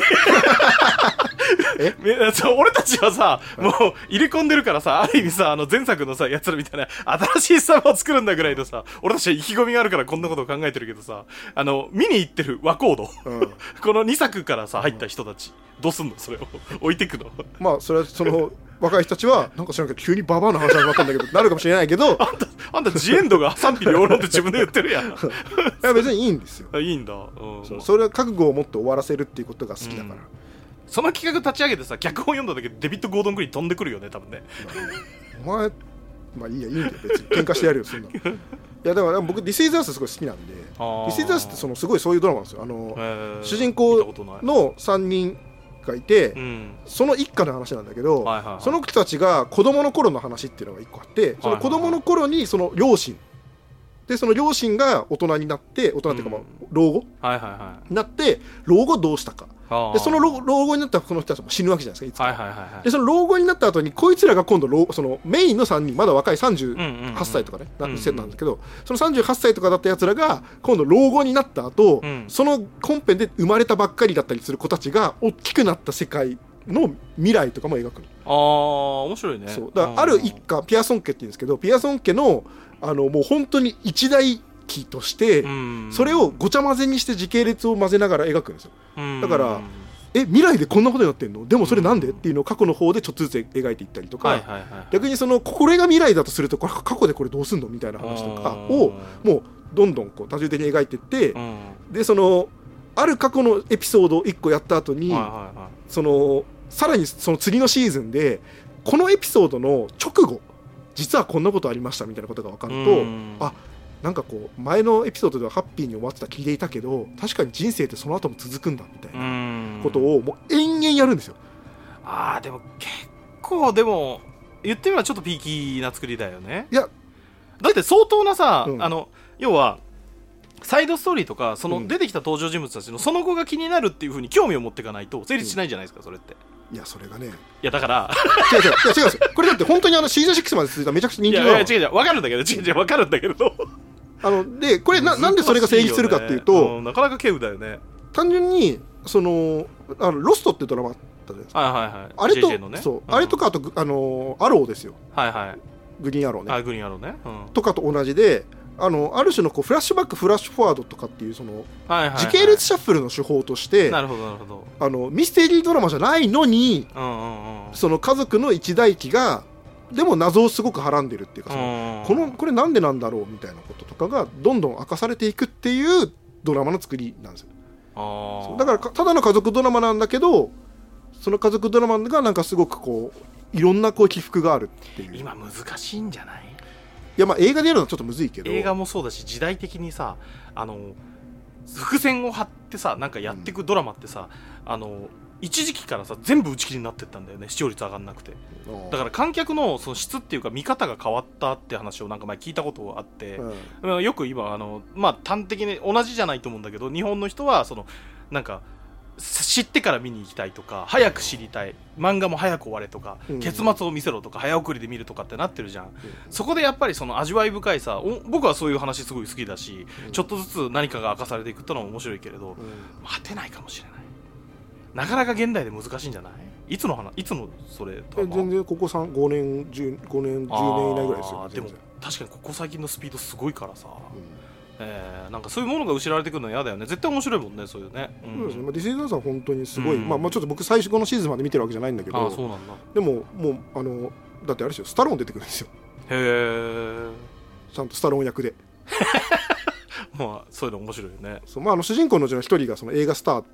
俺たちはさ、もう入れ込んでるからさ、ある意味さ、前作のさやつらみたいな新しいスタバを作るんだぐらいのさ、俺たちは意気込みがあるからこんなことを考えてるけどさ、見に行ってる和コード、この2作からさ入った人たち、どうすんのそれを置いてくの。 まあそれはその若い人たちはなんか知らんけど急にババアの話始まったんだけどなるかもしれないけど、 あんたジエンドが賛否両論って自分で言ってるやん。いや別にいいんですよ。 いいんだ、 それは覚悟を持って終わらせるっていうことが好きだから、 その企画立ち上げてさ、脚本読んだだけでデビッド・ゴードン・グリーン飛んでくるよね多分ね。 お前まあいいや、いいんだよ別に喧嘩してやるよそんな。いやだから僕ディスイズアースすごい好きなんで、ディスイズアースってすごいそういうドラマなんですよ。主人公の3人がいて、その一家の話なんだけど、その人たちが子供の頃の話っていうのが一個あって、その子供の頃にその両親で、その両親が大人になって、大人っていうかまあ老後になって老後どうしたかで、その老後になったこの人たちも死ぬわけじゃないですか、いつか。でその老後になった後にこいつらが今度そのメインの3人まだ若い38歳とかねなんですけど、その38歳とかだったやつらが今度老後になった後、その本編で生まれたばっかりだったりする子たちが大きくなった世界の未来とかも描くの。 面白いね。 そうだからある一家、ピアソン家っていうんですけど、ピアソン家のもう本当に一大期として、それをごちゃ混ぜにして時系列を混ぜながら描くんですよ。だから未来でこんなことになってんの、でもそれなんでっていうのを過去の方でちょっとずつ描いていったりとか、逆にこれが未来だとすると過去でこれどうすんのみたいな話とかをもうどんどんこう多重的に描いていって、である過去のエピソードを1個やった後に、さらにその次のシーズンでこのエピソードの直後実はこんなことありましたみたいなことが分かると、あ、なんかこう前のエピソードではハッピーに終わってた気でいたけど、確かに人生ってその後も続くんだみたいなことをもう延々やるんですよ。 でも結構でも言ってみればちょっとピーキーな作りだよね。 いやだって相当なさ、要はサイドストーリーとかその出てきた登場人物たちのその後が気になるっていう風に興味を持っていかないと成立しないじゃないですか、それって。 いやそれがね、いやだから違うんですよ。これだって本当にシーズン6まで続いためちゃくちゃ人気の。いや違う分かるんだけど、分かるんだけどでこれなんでそれが成立するかっていうと、 なかなか稀有だよね。 単純にロストってドラマあったじゃないですか。あれと JJ のね、あれとかあとアローですよ。グリーンアローね。 グリーンアローね。 とかと同じで、ある種のこうフラッシュバックフラッシュフォワードとかっていう時系列シャッフルの手法として、ミステリードラマじゃないのに、その家族の一大期がでも謎をすごくはらんでるっていうか、これなんでなんだろうみたいなこととかがどんどん明かされていくっていうドラマの作りなんですよ。だからただの家族ドラマなんだけど、その家族ドラマがなんかすごくこういろんなこう起伏があるっていう。 今難しいんじゃない？ いやまあ映画でやるのはちょっとむずいけど、 映画もそうだし時代的にさ伏線を張ってさなんかやっていくドラマってさ、一時期からさ全部打ち切りになってったんだよね、視聴率上がんなくて。だから観客のその質っていうか見方が変わったって話をなんか前聞いたことがあって、よく今まあ端的に同じじゃないと思うんだけど、日本の人はなんか知ってから見に行きたいとか、早く知りたい、漫画も早く終われとか、結末を見せろとか、早送りで見るとかってなってるじゃん。そこでやっぱりその味わい深いさ、僕はそういう話すごい好きだし、ちょっとずつ何かが明かされていくってのは面白いけれど、待てないかもしれない。なかなか現代で難しいんじゃない？いつのそれ全然ここ5年10年以内ぐらいですよ。 でも確かにここ最近のスピードすごいからさ、なんかそういうものが失われてくるのは嫌だよね。絶対面白いもんね、そういうね。 そうですね。ディスイズアースは本当にすごい、まあちょっと僕最初このシーズンまで見てるわけじゃないんだけど、 そうなんだ。 でももうだってあれですよ、スタローン出てくるんですよ。 へえ。 ちゃんとスタローン役で。 まあそういうの面白いよね。 そう、まあ主人公のうちの一人がその映画スター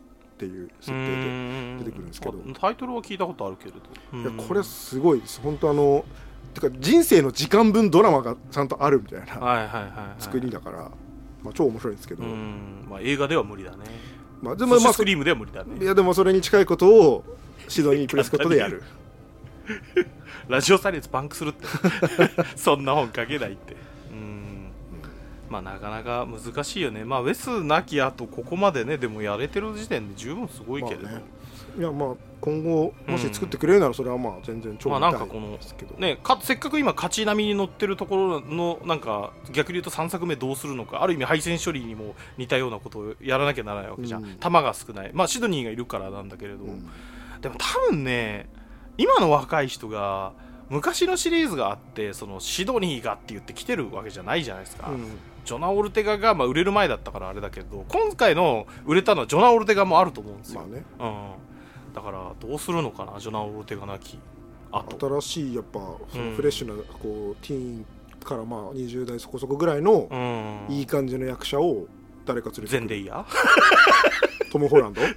っていう設定で出てくるんですけど、 タイトルは聞いたことあるけれど、 いやこれすごいです本当てか人生の時間分ドラマがちゃんとあるみたいな作りだから、まあ、超面白いんですけど、 まあ、映画では無理だね、 まあ、でもまあスクリームでは無理だね。 いやでもそれに近いことをシドニープレスコットでやるラジオサイレンスパンクするってそんな本書けないって。まあなかなか難しいよね。まあウェスなきあとここまでねでもやれてる時点で十分すごいけれど、まあね、 いやまあ今後もし作ってくれるならそれはまあ全然超見たいですけど、 ね、せっかく今勝ち波に乗ってるところのなんか逆に言うと3作目どうするのか、ある意味配線処理にも似たようなことをやらなきゃならないわけじゃん、弾が少ない、まあシドニーがいるからなんだけれど、でも多分ね今の若い人が昔のシリーズがあってそのシドニーがって言って来てるわけじゃないじゃないですか、ジョナ・オルテガが、まあ、売れる前だったからあれだけど今回の売れたのはジョナ・オルテガもあると思うんですよ、まあね、だからどうするのかなジョナ・オルテガなきあと新しいやっぱそのフレッシュなこうティーンからまあ20代そこそこぐらいのいい感じの役者を誰か連れてくる。 ゼンデイヤトム・ホランド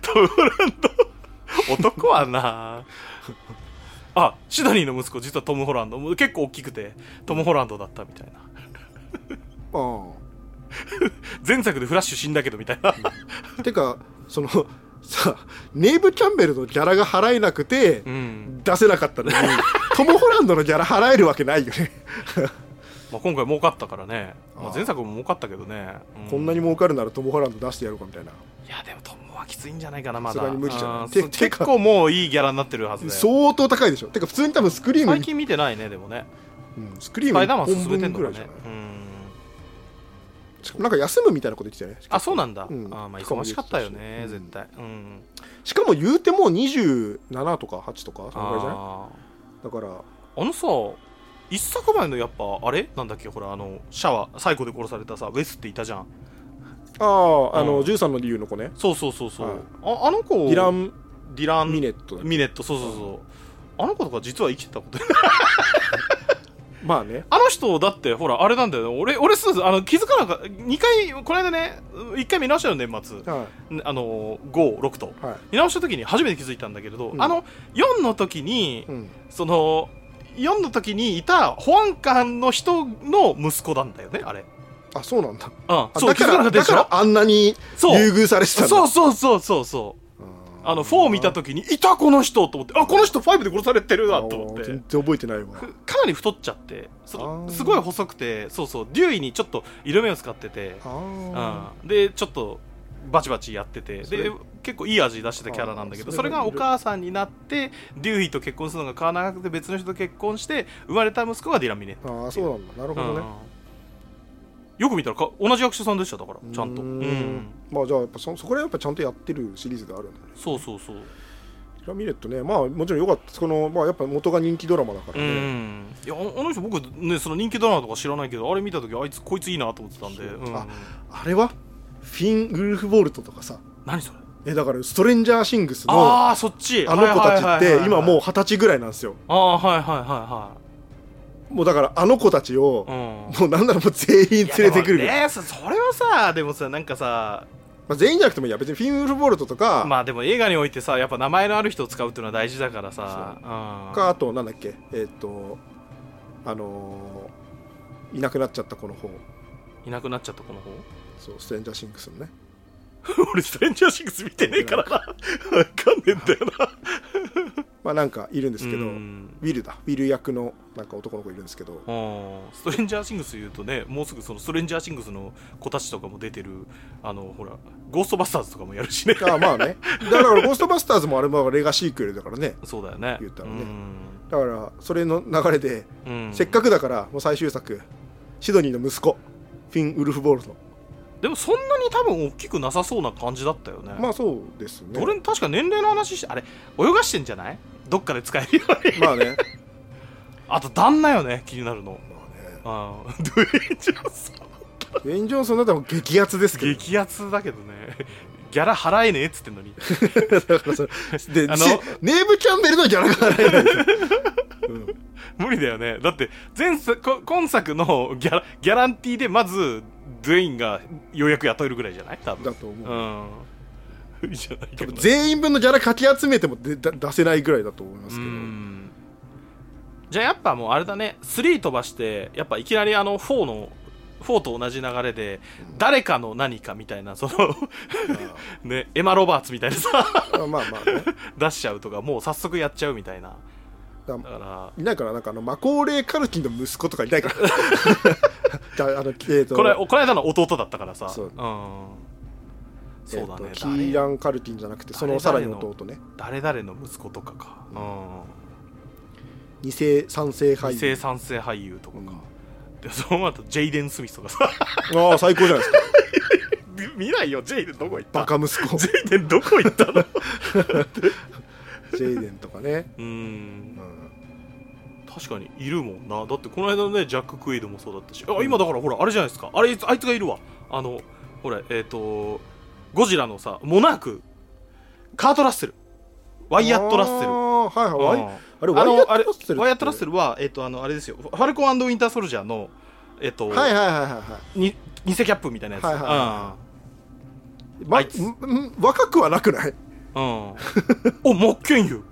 男はなあ、シドニーの息子実はトム・ホランド結構大きくてトム・ホランドだったみたいな前作でフラッシュ死んだけどみたいなてかそのさネイブ・キャンベルのギャラが払えなくて出せなかったのに、トム・ホランドのギャラ払えるわけないよねまあ今回儲かったからね、まあ、前作も儲かったけどね、 こんなに儲かるならトム・ホランド出してやろうかみたいな。 いやでもトムはきついんじゃないかなまだ。 さすがに無理じゃない。 結構もういいギャラになってるはずで相当高いでしょ。てか普通に多分スクリーム最近見てないねでもね、 スクリーム1本分ぐらいじゃない。なんか休むみたいなこと言ってたよね。 あ、そうなんだ、まあ忙しかったよね、絶対、 しかも言うても27とか8とかそのぐらいじゃない。だからさ一作前のやっぱあれなんだっけ、ほらシャワーサイコで殺されたさウェスっていたじゃん。 13の理由の子ね。 そう、あの子ディランミネット、そう、あの子とか実は生きてたことまあね、 あの人だってほらあれなんだよね、俺すぐ気づかなかった2回この間ね1回見直したよ年末、5、6と、見直した時に初めて気づいたんだけれど、4の時に、その4の時にいた保安官の人の息子なんだよねあれ。 あ、そうなんだ。 そうだからあんなに優遇されてたんだ。 そう4見た時にいたこの人と思って、あ、この人5で殺されてるなと思って。 全然覚えてないわ。 かなり太っちゃってすごい細くて、そうデューイにちょっと色目を使ってて、でちょっとバチバチやってて、で結構いい味出してたキャラなんだけど、それがお母さんになってデューイと結婚するのが買わなくて別の人と結婚して生まれた息子がディラン・ミネット。 ああ、そうなんだ。なるほどね。 よく見たら同じ役者さんでしただからちゃんと。 まあじゃあやっぱそこらやっぱちゃんとやってるシリーズであるんだね。 そう。 ディラン・ミネットね、まあもちろんよかった。まあやっぱ元が人気ドラマだからね。 いやあの人僕ねその人気ドラマとか知らないけど、あれ見た時こいついいなと思ってたんで。 あれはフィン・ウルフボルトとかさ。 何それ。 だからストレンジャーシングスのそっちあの子たちって今もう20歳ぐらいなんですよ。もうだからあの子たちを、もうなんならもう全員連れてくる。 それはさでもさなんかさ、 全員じゃなくてもいいや、別にフィン・ウルフボルトとか、 まあでも映画においてさやっぱ名前のある人を使うっていうのは大事だからさ、 あとなんだっけ、いなくなっちゃった子の方。そう、ストレンジャーシングスのね。 俺ストレンジャーシングス見てねえからな分かんねえんだよなまあなんかいるんですけど、ウィル役のなんか男の子いるんですけど、 ストレンジャーシングス言うとね、もうすぐそのストレンジャーシングスの子たちとかも出てるほらゴーストバスターズとかもやるしね。 まあね、だからゴーストバスターズもあれもレガシークエルだからね。 そうだよね、 言ったらね。だからそれの流れで、せっかくだからもう最終作シドニーの息子フィン・ウルフボルト。 でもそんなに多分大きくなさそうな感じだったよね。 まあそうですね。 俺確か年齢の話してあれ泳がしてんじゃない？どっかで使えるように。 まあね。 あと旦那よね、気になるの。まあね。ドゥエイン・ジョンソン。 ドゥエイン・ジョンソンだったら激アツですけど。 激アツだけどね。ギャラ払えねえっつってんのに。 だからそれでネーブ・キャンベルのギャラが払えない。 無理だよね。だって今作のギャランティーでまずドゥエインがようやく雇えるぐらいじゃない？多分だと思う。 じゃないけど、ね、 全員分のギャラかき集めても出せないぐらいだと思いますけど。 じゃあやっぱもうあれだね、3飛ばしてやっぱいきなり4と同じ流れで、誰かの何かみたいなそのね、エマ・ロバーツみたいなさまあまあね出しちゃうとか、もう早速やっちゃうみたいな。 だからいないから、なんかマコーレー・カルキンの息子とかいないからじゃあこの間の弟だったからさ。そうだね、 キーラン・カルキンじゃなくてそのさらに弟ね、 誰々の息子とかか、 2世3世俳優、 2世3世俳優とかか、でその後ジェイデン・スミスとかさああ最高じゃないですか見ないよ、ジェイデンどこ行った、 バカ息子ジェイデンどこ行ったのジェイデンとかね、 確かにいるもんな。だってこの間のねジャック・クエイドもそうだったし、今だからほらあれじゃないですか、あいつがいるわ、ほらゴジラのさモナーク、カート・ラッセル、ワイヤット・ラッセル、 はいはい、あれワイヤット・ラッセルはあれですよ、ファルコン&ウィンター・ソルジャーのはいはいはいはい偽キャップみたいなやつ、 はいはい、若くはなくない？ お真っ健優、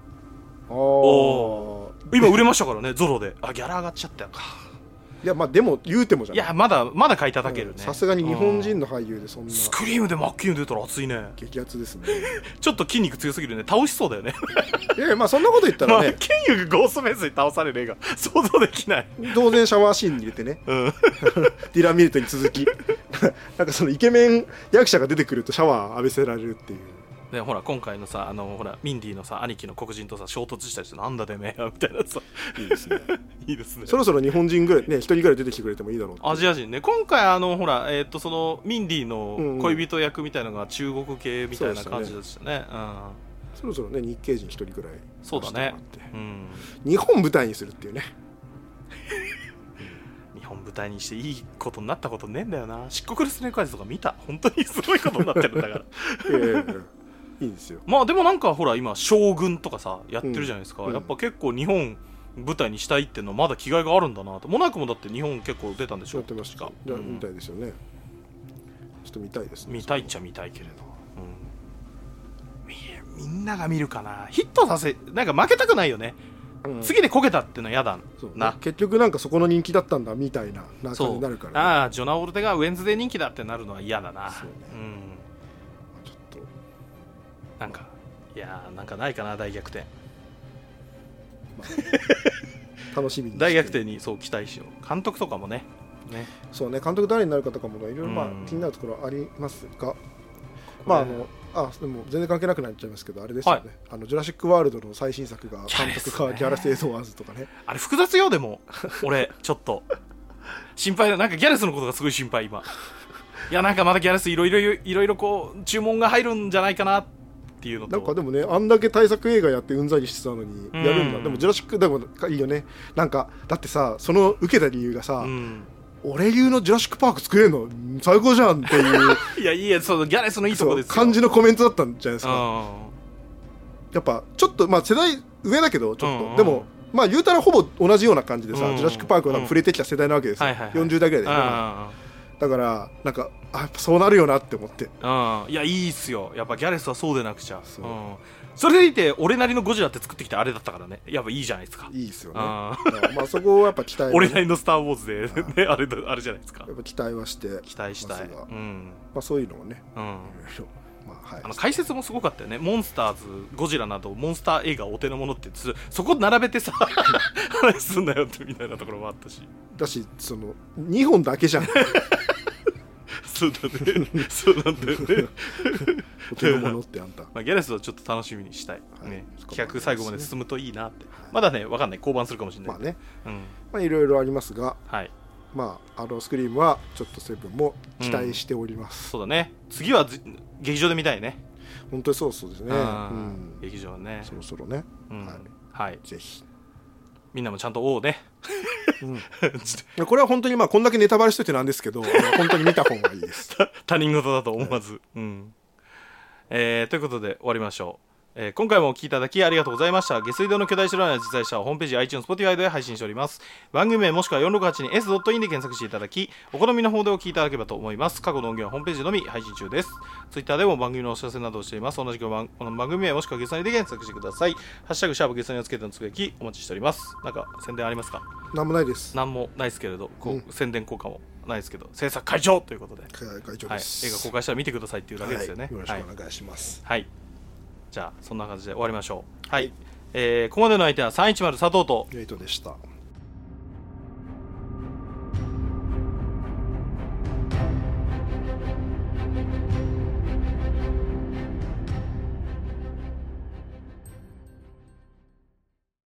今売れましたからね、ゾロで。ギャラ上がっちゃったよか。 いやまあでも言うてもじゃない。 いやまだ買い叩けるね。 さすがに日本人の俳優でそんな。 スクリームで真っ健優出たら熱いね。 激アツですね。 ちょっと筋肉強すぎるね。倒しそうだよね。 いやまあそんなこと言ったらね。 健優がゴーストベースに倒される映画想像できない。 当然シャワーシーンに入れてね。ディラン・ミルトに続きなんかそのイケメン役者が出てくるとシャワー浴びせられるっていう。 でほら今回のさほらミンディのさ兄貴の黒人とさ衝突したりしてなんだてめえみたいなさ、 いいですねいいですね。 そろそろ日本人ぐらいね、一人ぐらい出てきてくれてもいいだろう。 アジア人ね。今回ほらそのミンディの恋人役みたいなのが中国系みたいな感じでしたね。 そろそろね日系人一人ぐらい。 そうだね。 日本舞台にするっていうね。 日本舞台にしていいことになったことねえんだよな。漆黒スネークアイズとか見た。本当にすごいことになってるんだからいいですよ。 まあでもなんかほら今将軍とかさやってるじゃないですか、やっぱ結構日本舞台にしたいっていうのはまだ気概があるんだなと。モナークもだって日本結構出たんでしょ。 やってました。じゃあ見たいですよね。ちょっと見たいですね。 見たいっちゃ見たいけれど、みんなが見るかな。ヒットさせなんか負けたくないよね。次でこけたっていうのは嫌だな。 結局なんかそこの人気だったんだみたいな感じになるから、ね、 ああジョナ・オルテがウェンズデー人気だってなるのは嫌だな。そうね、 ちょっとなんかいやなんかないかな大逆転、 楽しみに大逆転にそう期待しよう。監督とかもねそうね、監督誰になるかとかもいろいろ気になるところありますが、でも全然関係なくなっちゃいますけど、あれですよね、ジュラシック・ワールドの最新作が監督がギャラス・エドワーズとかね。 あれ複雑よ。でも俺ちょっと心配だ。なんかギャレスのことがすごい心配今。いやなんかまだギャレスいろいろこう注文が入るんじゃないかなっていうのと、 なんかでもね、あんだけ大作映画やってうんざりしてたのにやるんだ。でもジュラシックでもいいよね。なんかだってさ、その受けた理由がさ、俺流のジュラシックパーク作れるの最高じゃんっていういやそのギャレスのいいとこですよ感じのコメントだったんじゃないですか。やっぱちょっと世代上だけどちょっと、でも言うたらほぼ同じような感じでさ、ジュラシックパークは触れてきた世代なわけですよ、40代ぐらいで、だからなんかやっぱそうなるよなって思って、 いやいいっすよ。やっぱギャレスはそうでなくちゃ。それでいて俺なりのゴジラって作ってきてあれだったからね。やっぱいいじゃないですか。 いいですよね。そこをやっぱ期待、 俺なりのスター・ウォーズでねあれじゃないですか。 やっぱ期待はして期待したい。 そういうのもね、 解説もすごかったよね。モンスターズ、ゴジラなどモンスター映画お手の物ってそこ並べてさ話すんだよってみたいなところもあったし、 その2本だけじゃんそうだねそうなんだよねお手の物ってあんたギャレスはちょっと楽しみにしたい、企画最後まで進むといいなって、まだね分かんない、降板するかもしれない、 いろいろありますが、スクリームはちょっとセブンも期待しております、 そうだね。次は劇場で見たいね。 本当にそうですね、 劇場ねそろそろね、ぜひみんなもちゃんと追おうねこれは本当にこんだけネタバレしといてなんですけど本当に見た方がいいです他人事だと思わず、ということで終わりましょう。 今回もお聞きいただきありがとうございました。下水道の巨大白菜の実在者はホームページ iTunes、Spotify で配信しております。番組名もしくは468に s.in で検索していただき、お好みの方でお聞きいただければと思います。過去の音源はホームページのみ配信中です。Twitter でも番組のお知らせなどをしています。同じくこの番組名もしくはゲストにで検索してください。ハッシュタグシャープゲストにをつけてのつぶやきお待ちしております。なんか宣伝ありますか？ なんもないです。 なんもないですけれど、宣伝効果もないですけど、制作会長ということで、 会長です、 映画公開したら見てくださいっていうだけですよね。 よろしくお願いします。 はい、じゃあそんな感じで終わりましょう。はい、ここまでの相手は310佐藤とゲイトでした。